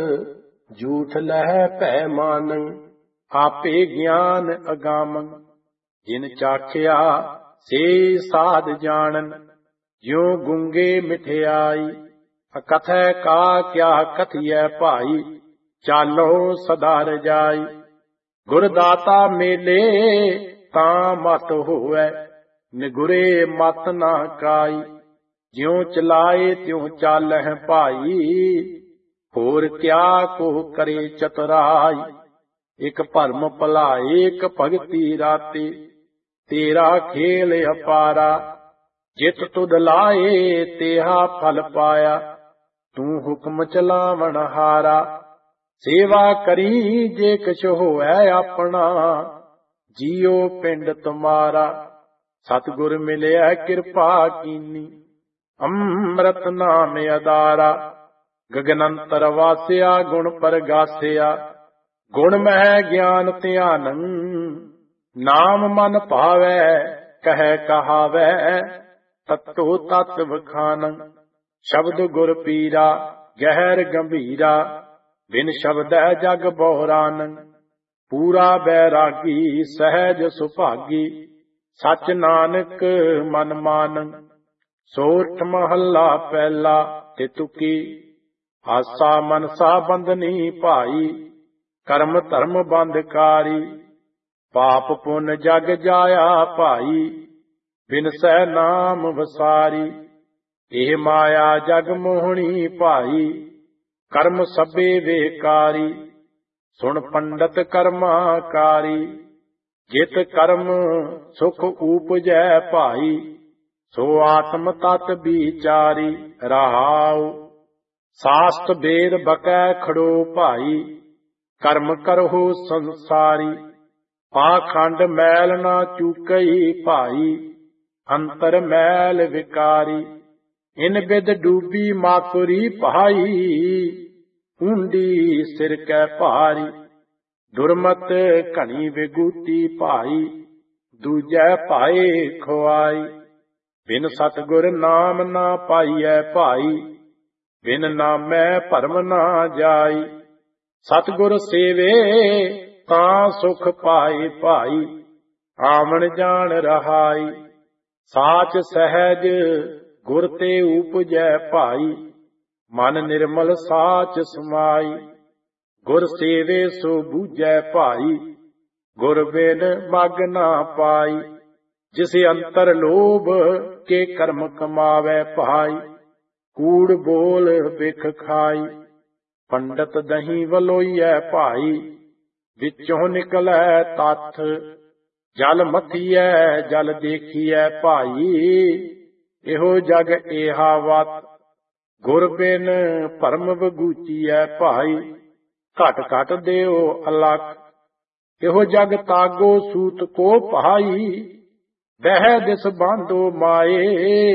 ਝੂਠ ਲਹਿ ਭੈ ਮਾਨੰ ਆਪੇ ਗਿਆਨ ਅਗਾਮੰ। ਜਿਨ ਚਾਖਿਆ ਸੇ ਸਾਧ ਜਾਣਨ ਜਿਉ ਗੁੰਗੇ ਮਿਠਿਆਈ। ਅਕਥੈ ਕਾ ਕਿਆ ਕਥੀਐ ਭਾਈ ਚਾਲੋ ਸਦਾ ਰਜਾਈ। ਗੁਰਦਾਤਾ ਮੇਲੇ ਤਾਂ ਮਤ ਹੋਵੈ ਨਿਗੁਰੇ ਮਤ ਨਾ ਕਾਈ। ਜਿਉ ਚਲਾਏ ਤਿਉ ਚਾਲਹਿ ਭਾਈ ਹੋਰ ਕਿਆ ਕੋ ਕਰੇ ਚਤੁਰਾਈ। ਇਕ ਭਰਮ ਭਲਾਏ ਇਕ ਭਗਤੀ ਰਾਤੇ ਤੇਰਾ ਖੇਲ ਅਪਾਰਾ। ਜਿਤ ਤੁਧ ਲਾਏ ਤੇਹਾ ਫਲ ਪਾਇਆ ਤੂੰ ਹੁਕਮ ਚਲਾਵਣ ਹਾਰਾ। ਸੇਵਾ ਕਰੀ ਜੇ ਕਿਛ ਹੋਇ ਆਪਣਾ ਜੀਉ ਪਿੰਡ ਤੁਮਾਰਾ। ਸਤਿਗੁਰ ਮਿਲਿਆ ਕਿਰਪਾ ਕੀਨੀ ਅੰਮ੍ਰਿਤ ਨਾਮ ਅਦਾਰਾ। ਗਗਨੰਤਰ ਵਾਸਿਆ ਗੁਣ ਪਰਗਾਸਿਆ ਗੁਣ ਮਹਿ ਗਿਆਨ ਧਿਆਨੰ। ਨਾਮ ਮਨ ਭਾਵੈ ਕਹਿ ਕਹਾਵੈ ਤਤੋ ਤਤ ਵਖਾਨੰ। ਸ਼ਬਦ ਗੁਰ ਪੀਰਾ ਗਹਿਰ ਗੰਭੀਰਾ ਬਿਨ ਸ਼ਬਦੈ ਜਗ ਬੋਰਾਨੰ। ਪੂਰਾ ਬੈਰਾਗੀ ਸਹਿਜ ਸੁਭਾਗੀ ਸਚ ਨਾਨਕ ਮਨ ਮਾਨੰ। ਸੋਠ ਮਹੱਲਾ ਪਹਿਲਾ ਤਿਤੁਕੀ। ਆਸਾ ਮਨਸਾ ਬੰਧਨੀ ਭਾਈ ਕਰਮ ਧਰਮ ਬੰਧਕਾਰੀ। ਪਾਪ ਪੁੰਨ ਜਗ ਜਾਇਆ ਭਾਈ ਬਿਨਸੈ ਨਾਮ ਵਸਾਰੀ। ਇਹ ਮਾਇਆ ਜਗ ਮੋਹਣੀ ਭਾਈ ਕਰਮ ਸਭੇ ਵੇਕਾਰੀ। ਸੁਣ ਪੰਡਤ ਕਰਮਾਕਾਰੀ ਜਿਤ ਕਰਮ ਸੁਖ ਊਪਜੈ ਭਾਈ ਸੋ ਆਤਮ ਤਤ ਵਿਚਾਰੀ। ਰਹਾਉ ਸਾਸਤ ਵੇਦ ਬਕੈ ਖੜੋ ਭਾਈ ਕਰਮ ਕਰਹੁ ਸੰਸਾਰੀ, ਪਾਖੰਡ ਮੈਲ ਨਾ ਚੂਕਈ ਭਾਈ, ਅੰਤਰ ਮੈਲ ਵਿਕਾਰੀ। ਇਨ ਬਿਦ ਡੂਬੀ ਮਾਕੁਰੀ ਭਾਈ, ਊਂਡੀ ਸਿਰ ਕੈ ਭਾਰੀ। ਦੁਰਮਤ ਘਣੀ ਵਿਗੂਤੀ ਭਾਈ, ਦੂਜੈ ਭਾਏ ਖੁਆਈ। ਬਿਨ ਸਤਿਗੁਰ ਨਾਮ ਨਾ ਪਾਈਐ ਭਾਈ, ਬਿਨ ਨਾਮੈ ਭਰਮ ਨਾ ਜਾਈ। ਸਤਿਗੁਰ ਸੇਵੇ ਤਾਂ ਸੁਖ ਪਾਏ ਭਾਈ, ਆਵਣ ਜਾਣ ਰਹਾਈ। ਸਾਚ ਸਹਿਜ ਗੁਰ ਤੇ ਉਪਜੈ ਭਾਈ, ਮਨ ਨਿਰਮਲ ਸਾਚ ਸਮਾਈ। ਗੁਰ ਸੇਵੇ ਸੋ ਬੂਝੈ ਭਾਈ, ਗੁਰ ਬਿਨ ਮਗ ਨਾ ਪਾਈ। ਜਿਸ ਅੰਤਰ ਲੋਭ ਕੇ ਕਰਮ ਕਮਾਵੈ ਭਾਈ, ਕੂੜ ਬੋਲ ਬਿਖ ਖਾਈ। ਪੰਡਤ ਦਹੀਂ ਵਲੋਈਐ ਭਾਈ, ਵਿੱਚੋਂ ਨਿਕਲੈ ਤੱਥ। ਜਲ ਮਥੀਐ ਜਲ ਦੇਖੀਐ ਭਾਈ, ਇਹੋ ਜਗ ਏਹਾ ਵਤ। ਗੁਰ ਬਿਨ ਭਰਮ ਵਗੂਚੀਐ ਭਾਈ, ਘਟ ਘਟ ਦਿਓ ਅਲਖ। ਇਹੋ ਜਗ ਤਾਗੋ ਸੂਤ ਕੋ ਭਾਈ, ਬਹਿ ਦਿਸ ਬਾਂਧੋ ਮਾਏ।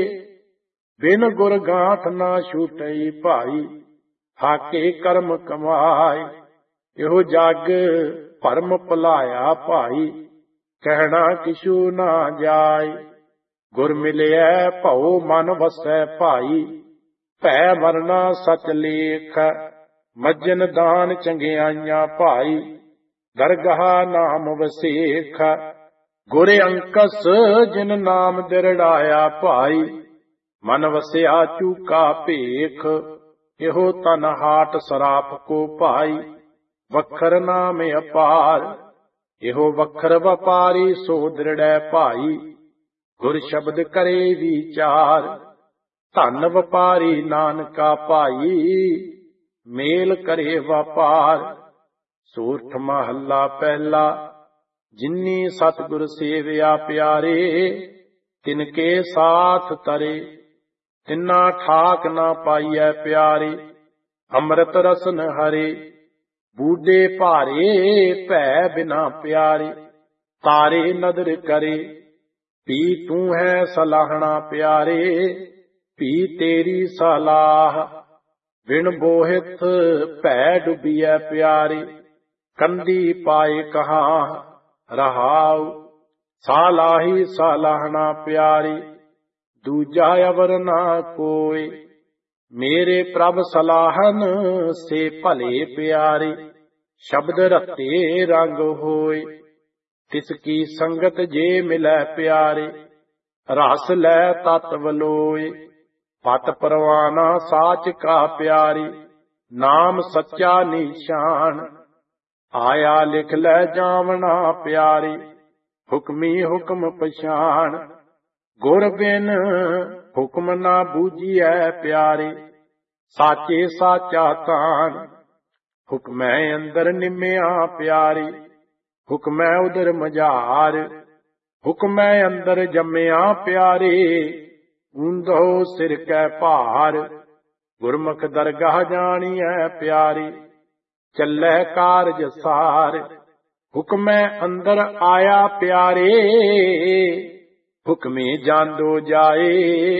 ਬਿਨ ਗੁਰ ਗਾਂਠ ਨਾ ਛੂਟਈ ਭਾਈ, ਹਾਕੇ ਕਰਮ ਕਮਾਏ। ਇਹੋ ਜਗ ਭਰਮ ਭੁਲਾਇਆ ਭਾਈ, ਕਹਿਣਾ ਕਿਛੂ ਨਾ ਜਾਏ। ਗੁਰ ਮਿਲਿਐ ਭਉ ਮਨ ਵਸੈ ਭਾਈ, ਭੈ ਮਰਨਾ ਸਚ ਲੇਖ। ਮੱਜਨ ਦਾਨ ਚੰਗਿਆਈਆਂ ਭਾਈ, ਦਰਗਾਹ ਨਾਮ ਵਸੇਖ। ਗੁਰ ਅੰਕਸ ਜਿਨ ਨਾਮ ਦਿਰੜਾਇਆ ਭਾਈ, ਮਨ ਵਸਿਆ ਚੂਕਾ ਭੇਖ। ਇਹੋ ਤਨ ਹਾਟ ਸਰਾਪ ਕੋ ਭਾਈ, ਵਖਰ ਨਾਮ ਅਪਾਰ। ਇਹੋ ਵਖਰ ਵਪਾਰੀ ਸੋ ਦ੍ਰਿੜੈ ਭਾਈ, ਗੁਰ ਸ਼ਬਦ ਕਰੇ ਵਿਚਾਰ। ਧਨ ਵਪਾਰੀ ਨਾਨਕਾ ਭਾਈ, ਮੇਲ ਕਰੇ ਵਪਾਰ। ਸੂਰਠ ਮਹੱਲਾ ਪਹਿਲਾ। ਜਿਨੀ ਸਤਿਗੁਰ ਸੇਵਿਆ ਪਿਆਰੇ, ਤਿਨਕੇ ਸਾਥ ਤਰੇ। ਤਿਨਾ ਠਾਕ ਨਾ ਪਾਈਐ ਪਿਆਰੇ, ਅੰਮ੍ਰਿਤ ਰਸਨ ਹਰੇ। ਬੂਢੇ ਭਾਰੇ ਭੈ ਬਿਨਾ ਪਿਆਰੇ, ਤਾਰੇ ਨਦਰ ਕਰੇ। ਪੀ ਤੂੰ ਹੈ ਸਲਾਹਣਾ ਪਿਆਰੇ, ਪੀ ਤੇਰੀ ਸਲਾਹ। ਬਿਨ ਬੋਹਿਤ ਭੈ ਡੁੱਬੀਐ ਪਿਆਰੇ, ਕੰਦੀ ਪਾਏ ਕਹਾਂ ਰਹਾਉ। ਸਾਲਾਹੀ ਸਲਾਹਣਾ ਪਿਆਰੇ, ਦੂਜਾ ਅਵਰ ਨਾ ਕੋਇ। ਮੇਰੇ ਪ੍ਰਭ ਸਲਾਹਨ ਸੇ ਭਲੇ ਪਿਆਰੇ, ਸ਼ਬਦ ਰਤੇ ਰੰਗ ਹੋਏ। ਤਿਸ ਕੀ ਸੰਗਤ ਜੇ ਮਿਲੈ ਪਿਆਰੇ, ਰਸ ਲੈ ਤਤ ਵਲੋਏ। ਪਤ ਪਰਵਾਨਾ ਸਾਚ ਕਾ ਪਿਆਰੀ, ਨਾਮ ਸੱਚਾ ਨਿਸ਼ਾਨ। ਆਇਆ ਲਿਖ ਲੈ ਜਾਵਣਾ ਪਿਆਰੀ, ਹੁਕਮੀ ਹੁਕਮ ਪਛਾਣ। ਗੁਰ ਬਿਨ ਹੁਕਮ ਨਾ ਬੂਝੀਐ ਪਿਆਰੇ, ਸਾਚੇ ਸਾਚਾ ਤਾਨ। ਹੁਕਮੈ ਅੰਦਰ ਨਿਮਿਆ ਪਿਆਰੀ, ਹੁਕਮੈ ਉਦਰ ਮਝਾਰ। ਹੁਕਮੈ ਅੰਦਰ ਜੰਮਿਆ ਪਿਆਰੇ, ਊਂਧੋ ਸਿਰ ਕੈ ਭਾਰ। ਗੁਰਮੁਖ ਦਰਗਾਹ ਜਾਣੀਐ ਪਿਆਰੀ, ਚੱਲੈ ਕਾਰਜ ਸਾਰ। ਹੁਕਮੈ ਅੰਦਰ ਆਇਆ ਪਿਆਰੇ, ਹੁਕਮੇ ਜਾਂਦੋ ਜਾਏ।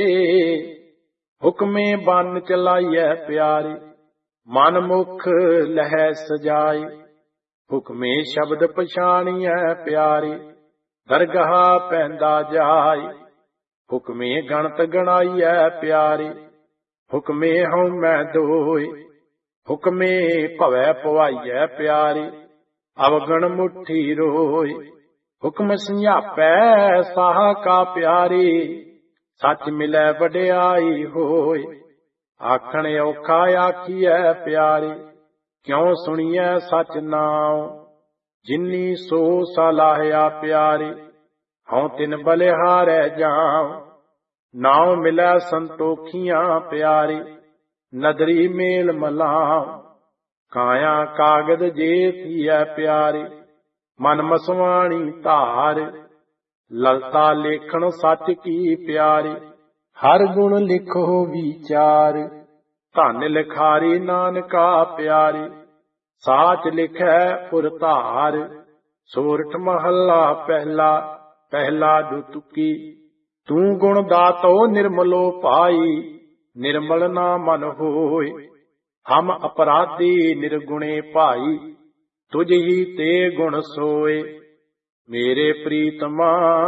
ਹੁਕਮੇ ਬੰਨ ਚਲਾਈਐ ਪਿਆਰੇ, ਮਨ ਮੁਖ ਲਹਿ ਸਜਾਏ। ਹੁਕਮੇ ਸ਼ਬਦ ਪਛਾਣੀਐ ਪਿਆਰੇ, ਦਰਗਾਹ ਪੈਂਦਾ ਜਾਏ। ਹੁਕਮੇ ਗਣਤ ਗਣਾਈਐ ਪਿਆਰੇ, ਹੁਕਮੇ ਹਉਮੈ ਦੋਇ। ਹੁਕਮੇ ਭਵੈ ਪਵਾਈਐ ਪਿਆਰੇ, ਅਵਗਣ ਮੁਠੀ ਰੋਇ। ਹੁਕਮ ਸੰਝਾਪੈ ਸਾਹ ਕਾ ਪਿਆਰੇ, ਸੱਚ ਮਿਲੈ ਵਡਿਆਈ ਹੋਇ। ਆਖਣ ਔਖਾ ਆਖੀਐ ਪਿਆਰੇ, ਕਿਉ ਸੁਣੀਐ ਸਚ ਨਾਉ। ਜਿਨੀ ਸੋ ਸਲਾਹਿਆ ਪਿਆਰੇ, ਹਉ ਤਿਨ ਬਲਿਹਾਰੈ ਜਾਉ। ਨਾਉ ਮਿਲੈ ਸੰਤੋਖੀਆਂ ਪਿਆਰੇ, ਨਦਰੀ ਮੇਲ ਮਲਾਉ। ਕਾਇਆ ਕਾਗਦ ਜੇ ਥੀਐ ਪਿਆਰੇ, ਮਨ ਮਸਵਾਣੀ ਧਾਰ। ਲਲਤਾ ਲੇਖਣ ਸੱਚ ਕੀ ਪਿਆਰੇ, ਹਰ ਗੁਣ ਲਿਖੋ ਵਿਚਾਰ। ਧਨ ਲਿਖਾਰੀ ਨਾਨਕਾ ਪਿਆਰੇ, ਸਾਚ ਲਿਖੈ ਪੁਰ ਧਾਰ। ਸੋਰਠ ਮਹੱਲਾ ਪਹਿਲਾ। ਪਹਿਲਾ ਦੁਤੁਕੀ। ਤੂੰ ਗੁਣ ਦਾਤੋ ਨਿਰਮਲੋ ਭਾਈ। ਨਿਰਮਲ ਨਾ ਮਨ ਹੋਏ। ਹਮ ਅਪਰਾਧੀ ਨਿਰਗੁਣੇ ਭਾਈ। ਤੁਝ ਹੀ ਤੇ ਗੁਣ ਸੋਏ। ਮੇਰੇ ਪ੍ਰੀਤਮਾ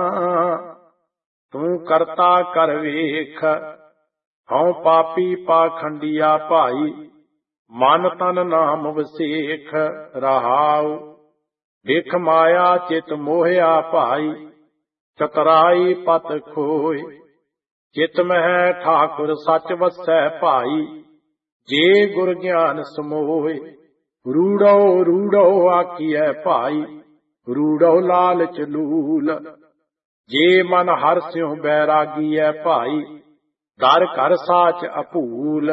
ਤੂੰ ਕਰਤਾ ਕਰ ਵੇਖ। ਹਉ ਪਾਪੀ ਪਾਖੰਡੀਆ ਭਾਈ। ਮਨ ਤਨ ਨਾਮ ਵਸੇਖ ਰਹਾਉ। ਵੇਖ ਮਾਇਆ ਚਿਤ ਮੋਹਿਆ ਭਾਈ। ਚਤਰਾਈ ਪਤ ਖੋਏ। ਚਿਤ ਮਹਿ ਠਾਕੁਰ ਸੱਚ ਵਸੈ ਭਾਈ। ਜੇ ਗੁਰ ਗਿਆਨ ਸਮੋਏ। ਰੂੜੋ ਰੂੜੋ ਆਖੀਐ ਭਾਈ। ਰੂੜੋ ਲਾਲਚ ਲੂਲ। ਜੇ ਮਨ ਹਰਿ ਸਿਉ ਬੈਰਾਗੀ ਐ ਭਾਈ। ਦਰ ਘਰ ਸਾਚ ਅਭੂਲ।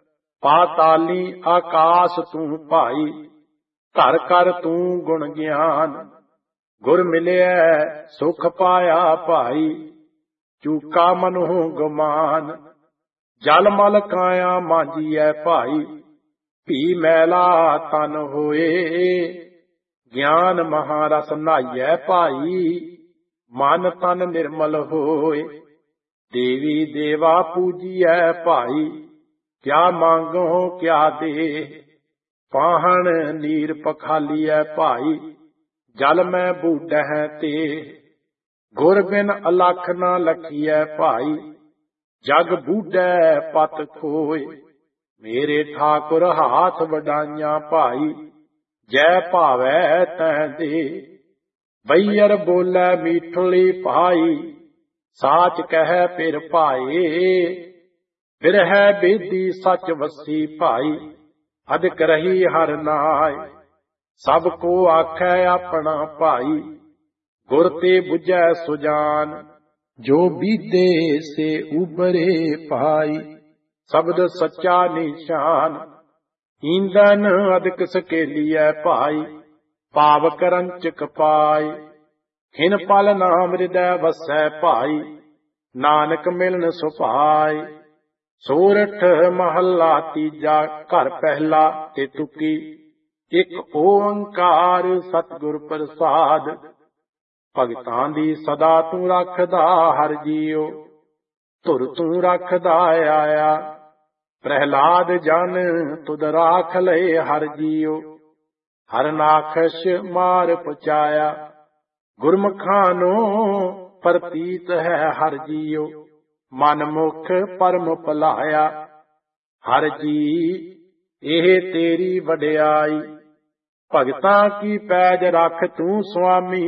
ਪਾਤਾਲੀ ਆਕਾਸ ਤੂੰ ਭਾਈ। ਧਰ ਕਰ ਤੂੰ ਗੁਣ ਗਿਆਨ। ਗੁਰ ਮਿਲਿਐ ਸੁਖ ਪਾਇਆ ਭਾਈ। ਚੂਕਾ ਮਨਹੁ ਗੁਮਾਨ। ਜਲ ਮਲ ਕਾਇਆ ਮਾਂਜੀਐ ਭਾਈ। ਭੀ ਮੈਲਾ ਤਨ ਹੋਏ। ਗਿਆਨ ਮਹਾਰਸ ਨਾਈਐ ਭਾਈ। ਮਨ ਤਨ ਨਿਰਮਲ ਹੋਏ। ਦੇਵੀ ਦੇਵਾ ਪੂਜੀਐ ਭਾਈ। ਕਿਆ ਮੰਗੋ ਕਿਆ ਦੇ। ਪਾਹਣ ਨੀਰ ਪਖਾਲੀਐ ਭਾਈ। ਜਲ ਮੈਂ ਬੂਡਹਿ ਤੇ। ਗੁਰ ਬਿਨ ਅਲਖ ਨਾ ਲਖੀਐ ਭਾਈ। ਜਗ ਬੂਡੈ ਪਤ ਖੋਏ। ਮੇਰੇ ਠਾਕੁਰ ਹਾਥ ਵਡਾਈਆਂ ਭਾਈ। ਜੈ ਭਾਵੈ ਤੈ ਦੇ। ਬਈਅਰ ਬੋਲੇ ਮੀਠਲੀ ਭਾਈ। ਸਾਚ ਕਹਿ ਫਿਰ ਭਾਏ। ਬਿਰਹਿ ਬੇਦੀ ਸੱਚ ਵਸੀ ਭਾਈ। ਅਦਿਕ ਰਹੀ ਹਰ ਨਾਇ। ਸਭ ਕੋ ਆਖੈ ਆਪਣਾ ਭਾਈ। ਗੁਰ ਤੇ ਬੁਝੈ ਸੁਜਾਨ। ਜੋ ਬੀਦੇ ਸੇ ਉਬਰੇ ਭਾਈ। ਸ਼ਬਦ ਸੱਚਾ ਨਿਸ਼ਾਨ। ਈਂਦਨ ਅਦਿਕ ਸਕੇਲੀਐ ਭਾਈ। ਪਾਵਕ ਰੰਚਕ ਪਾਈ। ਖਿਨ ਪਲ ਨਾਮ ਹਿਰਦੈ ਵਸੈ ਭਾਈ। ਨਾਨਕ ਮਿਲਨ ਸੁਭਾਈ। ਸੋਰਠ ਮਹੱਲਾ ਤੀਜਾ। ਘਰ ਪਹਿਲਾ ਤੇ ਤੁਕੀ। ਇੱਕ ਓੰਕਾਰ ਸਤਿਗੁਰ ਪ੍ਰਸਾਦ। ਭਗਤਾਂ ਦੀ ਸਦਾ ਤੂੰ ਰੱਖਦਾ ਹਰਿ ਜੀਉ। ਧੁਰ ਤੂੰ ਰੱਖਦਾ ਆਇਆ। ਪ੍ਰਹਿਲਾਦ ਜਨ ਤੁਧ ਰਾਖ ਲਏ ਹਰਿ ਜੀਉ। ਹਰਿ ਨਾਖਸ਼ ਮਾਰ ਪਚਾਇਆ। ਗੁਰਮੁਖਾਂ ਨੂੰ ਪ੍ਰਤੀਤ ਹੈ ਹਰਿ ਜੀਉ। ਮਨ ਮੁਖ ਪਰਮ ਭਲਾਇਆ। ਹਰਿ ਜੀ ਇਹ ਤੇਰੀ ਵਡਿਆਈ। ਭਗਤਾਂ ਕੀ ਪੈਜ ਰੱਖ ਤੂੰ ਸੁਆਮੀ।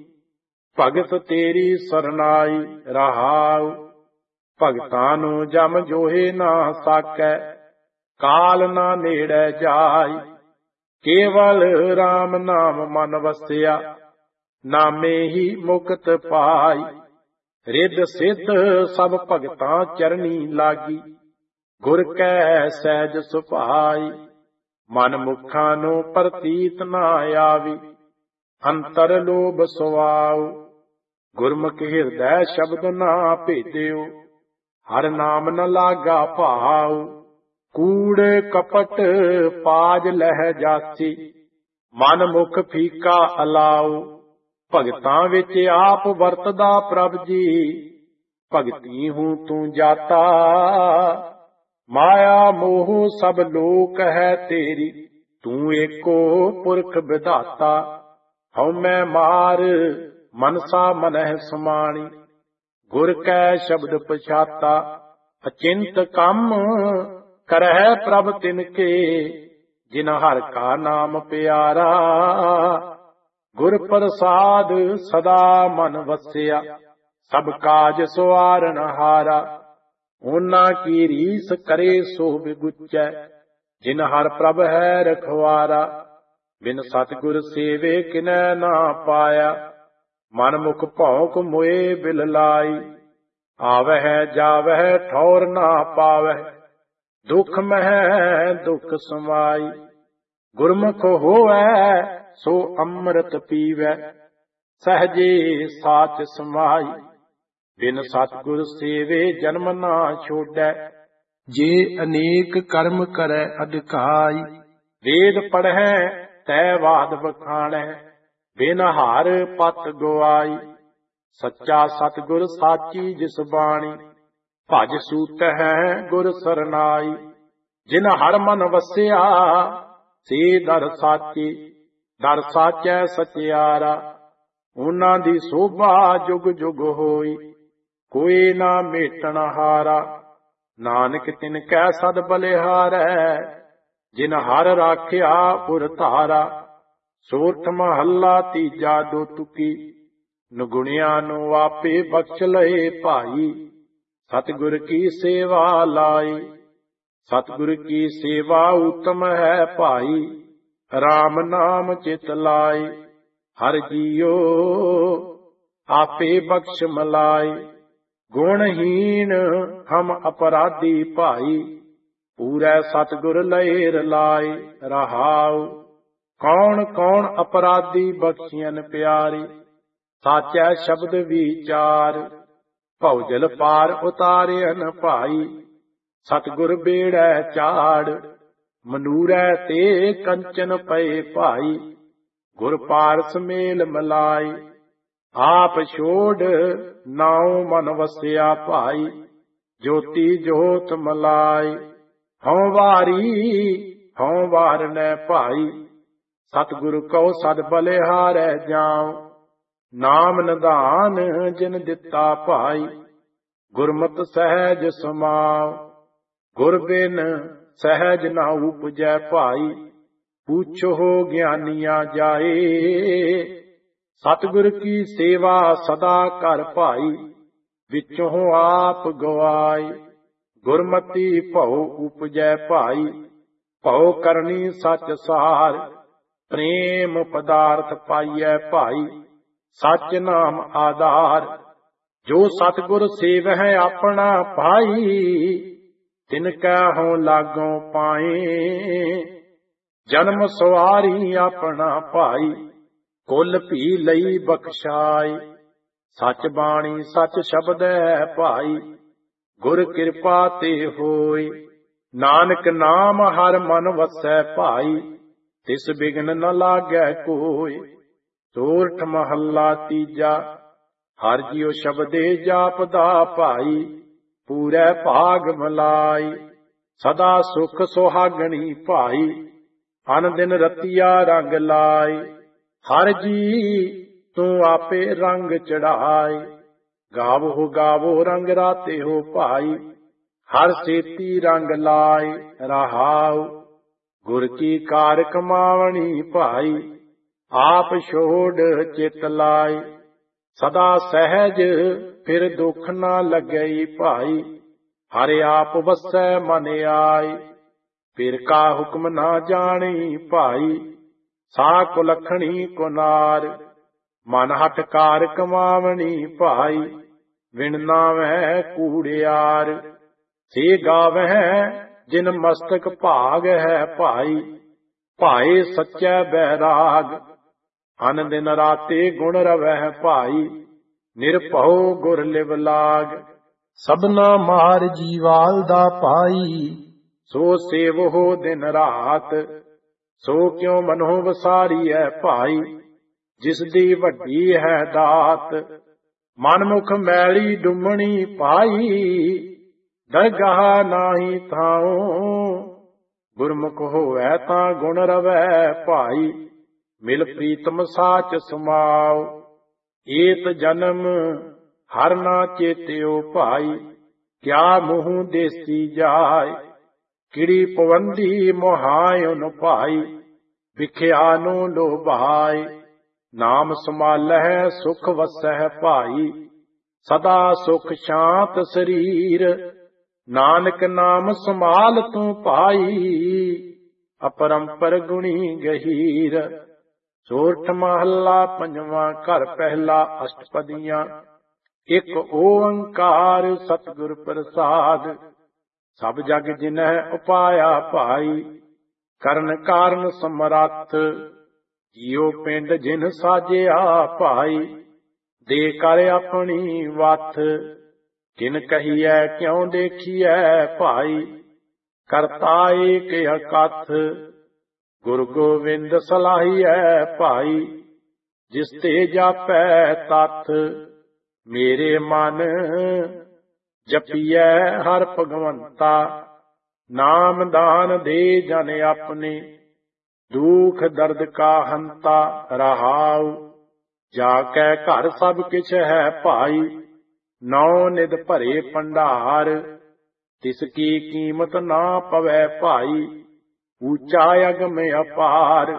ਭਗਤ ਤੇਰੀ ਸਰਨਾਈ ਰਹਾਉ। ਭਗਤਾਂ ਨੂੰ ਜਮ ਜੋਹੇ ਨਾ ਸਾਕੈ। ਕਾਲ ਨਾ ਨੇੜੇ ਜਾਈ। ਕੇਵਲ RAM ਨਾਮ ਮਨ ਵਸਿਆ। ਨਾਮੇ ਹੀ ਮੁਕਤ ਪਾਈ। ਰਿੱਧ ਸਿੱਧ ਸਭ ਭਗਤਾਂ ਚਰਨੀ ਲਾਗੀ। ਗੁਰ ਕੈ ਸਹਿਜ ਸੁਭਾਈ। ਮਨ ਮੁਖਾਂ ਨੂੰ ਪ੍ਰਤੀਤ ਨਾ ਆਵੀ। ਅੰਤਰ ਲੋਭ ਸੁਆਉ। ਗੁਰਮੁਖ ਹਿਰਦੈ ਸ਼ਬਦ ਨਾ ਭੇਦਿਓ। ਹਰ ਨਾਮ ਨ ਲਾਗਾ ਭਾਉ। ਕੂੜ ਕਪਟ ਪਾਜ ਲਹਿ ਜਾਸੀ। ਮਨ ਮੁਖ ਫੀਕਾ ਅਲਾਉ। ਭਗਤਾਂ ਵਿੱਚ ਆਪ ਵਰਤਦਾ ਪ੍ਰਭ ਜੀ। ਭਗਤੀ ਹੂੰ ਤੂੰ ਜਾਤਾ। ਮਾਇਆ ਮੋਹ ਸਭ ਲੋਕ ਹੈ ਤੇਰੀ। ਤੂੰ ਏਕੋ ਪੁਰਖ ਵਿਧਾਤਾ। ਹਉਮੈ ਮਾਰ ਮਨਸਾ ਮਨਹਿ ਸਮਾਣੀ। ਗੁਰ ਕੈ ਸ਼ਬਦ ਪਛਾਤਾ। ਅਚਿੰਤ ਕੰਮ ਕਰਹਿ ਪ੍ਰਭ ਤਿਨਕੇ। ਜਿਨ ਹਰਿ ਕਾ ਨਾਮ ਪਿਆਰਾ। ਗੁਰ ਪ੍ਰਸਾਦ ਸਦਾ ਮਨ ਵਸਿਆ। ਸਭ ਕਾਜ ਸੁਆਰਨ ਹਾਰਾ। ਉਹਨਾਂ ਕੀ ਰੀਸ ਕਰੇ ਸੋ ਬਿਗੁਚੈ। ਜਿਨ ਹਰਿ ਪ੍ਰਭ ਹੈ ਰਖਵਾਰਾ। ਬਿਨ ਸਤਿਗੁਰ ਸੇਵੇ ਕਿਨੈ ਨਾ ਪਾਇਆ। ਮਨ ਮੁਖ ਭੌਂਕ ਮੋਏ ਬਿਲ ਲਾਈ। ਆਵਹਿ ਜਾਵਹਿ ਠੌਰ ਨਾ ਪਾਵਹਿ। ਦੁਖ ਮਹਿ ਦੁਖ ਸਮਾਈ। ਗੁਰਮੁਖ ਹੋਵੈ ਸੋ ਅੰਮ੍ਰਿਤ ਪੀਵੈ। ਸਹਜੇ ਸਾਚ ਸਮਾਈ। ਬਿਨ ਸਤਿਗੁਰ ਸੇਵੇ ਜਨਮ ਨਾ ਛੋਡੈ। ਜੇ ਅਨੇਕ ਕਰਮ ਕਰੈ ਅਧਿਕਾਈ। ਵੇਦ ਪੜ੍ਹੈ ਤੈ ਬਾਦ ਬਖਾਣੈ, ਬਿਨ ਹਾਰ ਪਤ ਗਵਾਈ। ਸੱਚਾ ਸਤਿਗੁਰ ਸਾਚੀ ਜਿਸ ਬਾਣੀ, ਭਜ ਸੂਤਹਿ ਗੁਰ ਸਰਨਾਈ। ਜਿਨ ਹਰ ਮਨ ਵਸਿਆ ਸੇ ਦਰ ਸਾਚੀ, ਦਰ ਸਾਚੈ ਸਚਿਆਰਾ। ਉਹਨਾਂ ਦੀ ਸੋਭਾ ਜੁਗ ਜੁਗ ਹੋਈ, ਕੋਈ ਨਾ ਮੇਟਣ ਹਾਰਾ। ਨਾਨਕ ਤਿਨ ਕੈ ਸਦ ਬਲਿਹਾਰੈ, ਜਿਨ ਹਰ ਰਾਖਿਆ ਪੁਰ ਧਾਰਾ। ਸੋਰਠ ਮਹੱਲਾ ਤੀਜਾ ਦੋ ਤੁਕੀ, ਨਗੁਣਿਆਂ ਨੂੰ ਆਪੇ ਬਖਸ਼ ਲਏ ਭਾਈ। ਸਤਿਗੁਰ ਕੀ ਸੇਵਾ ਲਾਈ, ਸਤਿਗੁਰ ਕੀ ਸੇਵਾ ਉਤਮ ਹੈ ਭਾਈ। ਰਾਮ ਨਾਮ ਚਿਤ ਲਾਈ, ਹਰ ਜੀਓ ਆਪੇ ਬਖਸ਼ ਮਲਾਈ। ਗੁਣਹੀਨ ਹਮ ਅਪਰਾਧੀ ਭਾਈ, ਪੂਰੈ ਸਤਿਗੁਰ ਲਏ ਰਲਾਈ। ਰਹਾਉ ਕੌਣ ਕੌਣ ਅਪਰਾਧੀ ਬਖਸ਼ੀਐਨ ਪਿਆਰੀ, ਸਾਚੈ ਸ਼ਬਦ ਵਿਚਾਰ। ਭਉਜਲ ਪਾਰ ਉਤਾਰਿਐਨ ਭਾਈ, ਸਤਿਗੁਰ ਬੇੜੈ ਚਾੜ। ਮਨੂਰੈ ਤੇ ਕੰਚਨ ਪਏ ਭਾਈ, ਗੁਰ ਪਾਰਸ ਮੇਲ ਮਲਾਈ। ਆਪ ਛੋੜ ਨਾਉ ਮਨ ਵਸਿਆ ਭਾਈ, ਜੋਤੀ ਜੋਤ ਮਲਾਈ। ਹਉ ਵਾਰੀ ਹਉ ਵਾਰਨੈ ਭਾਈ, ਸਤਿਗੁਰ ਕਉ ਸਦ ਬਲਿਹਾਰੈ ਜਾਉ। ਨਾਮ ਨਿਧਾਨ ਜਿਨ ਦਿੱਤਾ ਭਾਈ, ਗੁਰਮਤਿ ਸਹਿਜ ਸਮਾਉ। ਗੁਰ ਬਿਨ ਸਹਿਜ ਨਾ ਉਪਜੈ ਭਾਈ, ਪੁੱਛੋ ਗਿਆਨੀਆਂ ਜਾਏ। ਸਤਿਗੁਰ ਕੀ ਸੇਵਾ ਸਦਾ ਕਰ ਭਾਈ, ਵਿੱਚੋਂ ਆਪ ਗਵਾਏ। ਗੁਰਮਤੀ ਭਉ ਉਪਜੈ ਭਾਈ, ਭਉ ਕਰਨੀ ਸੱਚ ਸਾਰ। ਪ੍ਰੇਮ ਪਦਾਰਥ ਪਾਈਐ ਭਾਈ, ਸੱਚ ਨਾਮ ਆਧਾਰ। ਜੋ ਸਤਿਗੁਰ ਸੇਵਹਿ ਆਪਣਾ ਭਾਈ, ਤਿਨ ਕੈ ਹਉ ਲਾਗੋਂ ਪਾਏ। ਜਨਮ ਸਵਾਰੀ ਆਪਣਾ ਭਾਈ, ਕੁਲ ਭੀ ਲਈ ਬਖਸ਼ਾਈ। ਸੱਚ ਬਾਣੀ ਸੱਚ ਸ਼ਬਦ ਹੈ ਭਾਈ, ਗੁਰ ਕਿਰਪਾ ਤੇ ਹੋਈ। ਨਾਨਕ ਨਾਮ ਹਰ ਮਨ ਵਸੈ ਭਾਈ, ਤਿਸ ਬਿਗਨ ਨ ਲਾਗੈ ਕੋਈ। ਸੋਰਠ ਮਹੱਲਾ ਤੀਜਾ, ਹਰ ਜਿਉ ਸ਼ਬਦੇ ਜਾਪਦਾ ਭਾਈ, ਪੂਰੈ ਭਾਗ ਮਲਾਈ। ਸਦਾ ਸੁਖ ਸੁਹਾਗਣੀ ਭਾਈ, ਅਨ ਦਿਨ ਰਤੀਆ ਰੰਗ ਲਾਈ। ਹਰ ਜੀ ਤੂੰ ਆਪੇ ਰੰਗ ਚੜਾਈ, ਗਾਵੋ ਗਾਵੋ ਰੰਗ ਰਾਤੇ ਹੋ ਭਾਈ। ਹਰ ਸੇਤੀ ਰੰਗ ਲਾਈ। ਰਹਾਉ ਗੁਰ ਕੀ ਕਾਰ ਕਮਾਵਣੀ ਭਾਈ, ਆਪ ਛੋੜ ਚਿਤ ਲਾਈ। ਸਦਾ ਸਹਿਜ ਫਿਰ ਦੁੱਖ ਨਾ ਲੱਗਈ ਭਾਈ, ਹਰਿ ਆਪ ਵਸੈ ਮਨ ਆਈ। ਫਿਰ ਕਾ ਹੁਕਮ ਨਾ ਜਾਣੀ ਭਾਈ, ਸਾ ਕੁਲਖਣੀ ਕੁਨਾਰ। ਮਨ ਹਠ ਕਾਰ ਕਮਾਵਣੀ ਭਾਈ, ਵਿਣ ਨਾਵੈ ਕੂੜਿਆਰ। ਸੇ ਗਾਵਹਿ ਜਿਨ ਮਸਤਕ ਭਾਗ ਹੈ ਭਾਈ, ਭਾਏ ਸੱਚੈ ਬੈਰਾਗ। ਅਨ ਦਿਨ ਰਾਤੇ ਗੁਣ ਰਵਹਿ ਭਾਈ, ਨਿਰਭਉ ਗੁਰ ਲਿਵ ਲਾਗ। ਸਭਨਾ ਮਾਰ ਜੀਵਾਲ ਦਾ ਭਾਈ, ਸੋ ਸੇਵਹੁ ਦਿਨ ਰਾਤ। ਸੋ ਕਿਉ ਮਨੋ ਵਸਾਰੀਐ ਭਾਈ, ਜਿਸ ਦੀ ਵੱਡੀ ਹੈ ਦਾਤ। ਮਨਮੁਖ ਮੈਲੀ ਡੁੰਮਣੀ ਭਾਈ, ਦਰਗਾਹ ਨਾਹੀ ਥਾਉ। ਗੁਰਮੁਖ ਹੋਵੈ ਤਾਂ ਗੁਣ ਰਵੈ ਭਾਈ, ਮਿਲ ਪ੍ਰੀਤਮ ਸਾਚ ਸਮਾਉ। ਏਤ ਜਨਮ ਹਰ ਨਾ ਚੇਤਿਓ ਭਾਈ, ਕਿਆ ਮੂੰਹ ਦੇਸੀ ਜਾਏ। ਕਿੜੀ ਪਵੰਦੀ ਮੁਹਾਇਨ ਭਾਈ, ਵਿਖਿਆ ਨੂੰ ਲੋਭਾਏ। ਨਾਮ ਸਮਾਲਹਿ ਸੁਖ ਵਸਹਿ ਭਾਈ, ਸਦਾ ਸੁਖ ਸ਼ਾਂਤ ਸਰੀਰ। ਨਾਨਕ ਨਾਮ ਸੰਭਾਲ ਤੂੰ ਭਾਈ, ਅਪਰੰਪਰ ਗੁਣੀ ਗਹੀਰ। ਸੋਰਠ ਮਹੱਲਾ ਪੰਜਵਾਂ, ਘਰ ਪਹਿਲਾ, ਅਸ਼ਟਪਦੀਆਂ। ਇੱਕ ਓੰਕਾਰ ਸਤਿਗੁਰ ਪ੍ਰਸਾਦ, ਸਭ ਜਗ ਜਿਨਹਿ ਉਪਾਇਆ ਭਾਈ। ਕਰਨ ਕਾਰਨ ਸਮਰੱਥ, ਜੀਉ ਪਿੰਡ ਜਿਨ ਸਾਜਿਆ ਭਾਈ। ਦੇ ਕਰ ਆਪਣੀ ਵੱਥ, ਕਿਨ ਕਹੀਐ ਕਿਉ ਦੇਖੀਐ ਭਾਈ। ਕਰਤਾ ਏਕ ਅਕਥ, ਗੁਰ ਗੋਬਿੰਦ ਸਲਾਹੀਐ ਭਾਈ, ਜਿਸ ਤੇ ਜਾਪੈ ਤਤ ਮੇਰੇ ਮਨ, ਜਪੀਐ ਹਰ ਭਗਵੰਤਾ, ਨਾਮ ਦਾਨ ਦੇ ਜਨ ਆਪਣੇ, ਦੁਖ ਦਰਦ ਕਾ ਹੰਤਾ ਰਹਾਉ, ਜਾ ਕੈ ਘਰ ਸਭ ਕਿਛ ਹੈ ਭਾਈ, ਨੌ ਨਿਧ ਭਰੇ ਭੰਡਾਰ, ਤਿਸ ਕੀ ਕੀਮਤ ਨਾ ਪਵੈ ਭਾਈ, ਊਚਾ ਅਗਮ ਅਪਾਰ,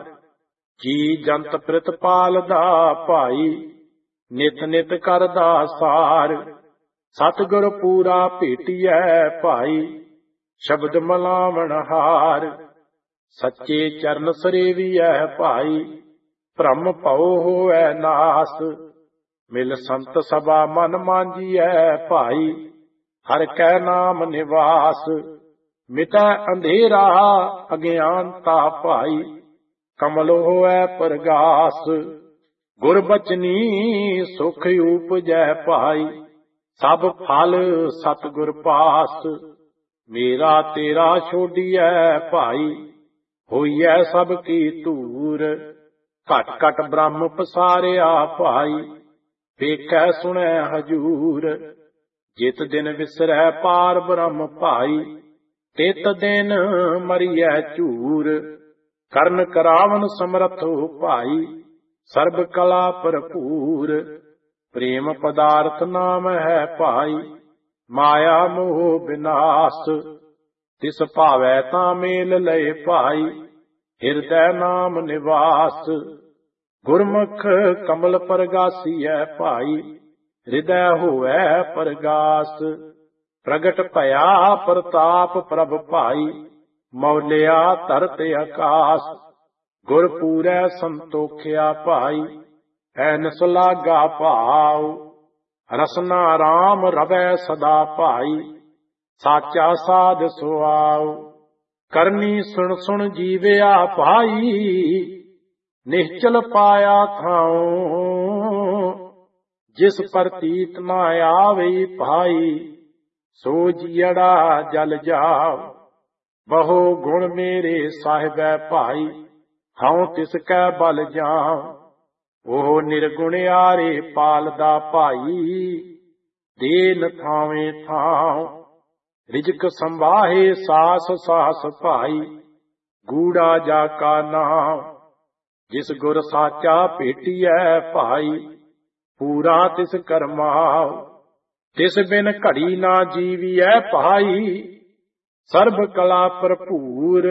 ਜੀ ਜੰਤ ਪ੍ਰਿਤਪਾਲਦਾ ਭਾਈ, ਨਿਤ ਨਿਤ ਕਰਦਾ ਸਾਰ, ਸਤਿਗੁਰ ਪੂਰਾ ਭੇਟੀਐ ਭਾਈ, ਸ਼ਬਦ ਮਲਾਵਣ ਹਾਰ, ਸੱਚੇ ਚਰਨ ਸਰੇਵੀਐ ਭਾਈ, ਭ੍ਰਮ ਭਉ ਹੋਵੈ ਨਾਸ, ਮਿਲ ਸੰਤ ਸਭਾ ਮਨ ਮਾਂਜੀਐ ਭਾਈ, ਹਰਿ ਕੈ ਨਾਮ ਨਿਵਾਸ, ਮਿਟੈ ਅੰਧੇਰਾ ਅਗਿਆਨਤਾ ਭਾਈ, ਕਮਲ ਹੋਵੈ ਪ੍ਰਗਾਸ, ਗੁਰ ਬਚਨੀ ਸੁਖ ਉਪਜੈ ਭਾਈ, ਸਭ ਫਲ ਸਤਿਗੁਰ ਪਾਸ, ਮੇਰਾ ਤੇਰਾ ਛੋਡੀਐ ਭਾਈ, ਹੋਈਐ ਸਭ ਕੀ ਧੂਰ, ਘਟ ਘਟ ਬ੍ਰਹਮ ਪਸਾਰਿਆ ਭਾਈ, ਵੇਖੈ ਸੁਣੈ ਹਜੂਰ, ਜਿਤ ਦਿਨ ਵਿਸਰੈ ਪਾਰ ਬ੍ਰਹਮ ਭਾਈ, ਤਿਤ ਦਿਨ ਮਰੀਐ ਝੂਰ, ਕਰਨ ਕਰਾਵਨ ਸਮਰਥੋ ਭਾਈ, ਸਰਬ ਕਲਾ ਭਰਪੂਰ, ਪ੍ਰੇਮ ਪਦਾਰਥ ਨਾਮ ਹੈ ਭਾਈ, ਮਾਇਆ ਮੋਹ ਬਿਨਾਸ਼, ਤਿਸ ਭਾਵੈ ਤਾਂ ਮੇਲ ਲਏ ਭਾਈ, ਹਿਰਦੈ ਨਾਮ ਨਿਵਾਸ, ਗੁਰਮੁਖ ਕਮਲ ਪਰਗਾਸੀਐ ਭਾਈ, ਹਿਰਦੈ ਹੋਵੈ ਪਰਗਾਸ, ਪ੍ਰਗਟ ਭਇਆ ਪ੍ਰਤਾਪ ਪ੍ਰਭ ਭਾਈ, ਮੌਲਿਆ ਧਰਤ ਆਕਾਸ, ਗੁਰ ਪੂਰੈ ਸੰਤੋਖਿਆ ਭਾਈ, ਐਨਸ ਲਾਗਾ ਭਾਉ, ਰਸਨਾ ਰਾਮ ਰਵੈ ਸਦਾ ਭਾਈ, ਸਾਚਾ ਸਾਧ ਸੁਆਉ, ਕਰਨੀ ਸੁਣ ਸੁਣ ਜੀਵਿਆ ਭਾਈ, ਨਿਹਚਲ ਪਾਇਆ ਥਾਉ, ਜਿਸ ਪ੍ਰਤੀਤ ਨਾ ਆਵੇ ਭਾਈ, ਸੋ ਜੀੜਾ ਜਲ ਜਾਉ, ਬਹੁ ਗੁਣ ਮੇਰੇ ਸਾਹਿਬੈ ਭਾਈ, ਹਉ ਤਿਸ ਕੈ ਬਲ ਜਾਉ, ਉਹ ਨਿਰਗੁਣਿਆਰੇ ਪਾਲਦਾ ਭਾਈ, ਦੇਨ ਥਾਵੇਂ ਥਾਉ, ਰਿਜਕ ਸੰਵਾਹੇ ਸਾਸ ਸਾਸ ਭਾਈ, ਗੂੜਾ ਜਾ ਕਾ ਨਾਮ, ਜਿਸ ਗੁਰ ਸਾਚਾ ਭੇਟੀਐ ਭਾਈ, ਪੂਰਾ ਤਿਸ ਕਰਮਾਉ, ਤਿਸ ਬਿਨ ਘੜੀ ਨਾ ਜੀਵੀਐ ਭਾਈ, ਸਰਬ ਕਲਾ ਭਰਪੂਰ,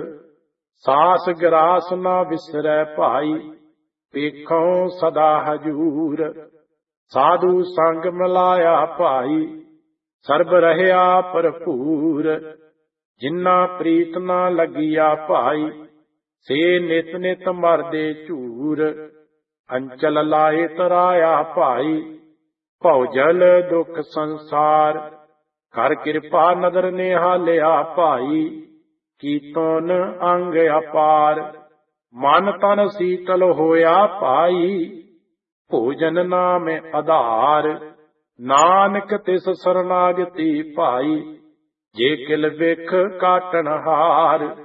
ਸਾਸ ਗਰਾਸ ਨਾ ਵਿਸਰੈ ਭਾਈ, ਵੇਖੋ ਸਦਾ ਹਜੂਰ, ਸਾਧੂ ਸੰਗ ਮਿਲਾਇਆ ਭਾਈ, ਸਰਬ ਰਹਿਆ ਭਰਪੂਰ, ਜਿਨ੍ਹਾਂ ਪ੍ਰੀਤ ਨਾ ਲੱਗੀਆ ਭਾਈ, ਸੇ ਨਿਤ ਨਿਤ ਮਰਦੇ ਝੂਰ, ਅੰਚਲ ਲਾਏ ਤਰਾਇਆ ਭਾਈ, ਭਉ ਜਲ ਦੁਖ ਸੰਸਾਰ, ਕਰ ਕਿਰਪਾ ਨਦਰ ਨਿਹਾਲਿਆ ਭਾਈ, ਕੀਤੋਨ ਅੰਗ ਅਪਾਰ, ਮਨ ਤਨ ਸੀਤਲ ਹੋਇਆ ਭਾਈ, ਭੋਜਨ ਨਾਮ ਆਧਾਰ, ਨਾਨਕ ਤਿਸ ਸਰਨਾਗਤੀ ਭਾਈ, ਜੇ ਕਿਲ ਵੇਖ ਕਾਟਣ ਹਾਰ।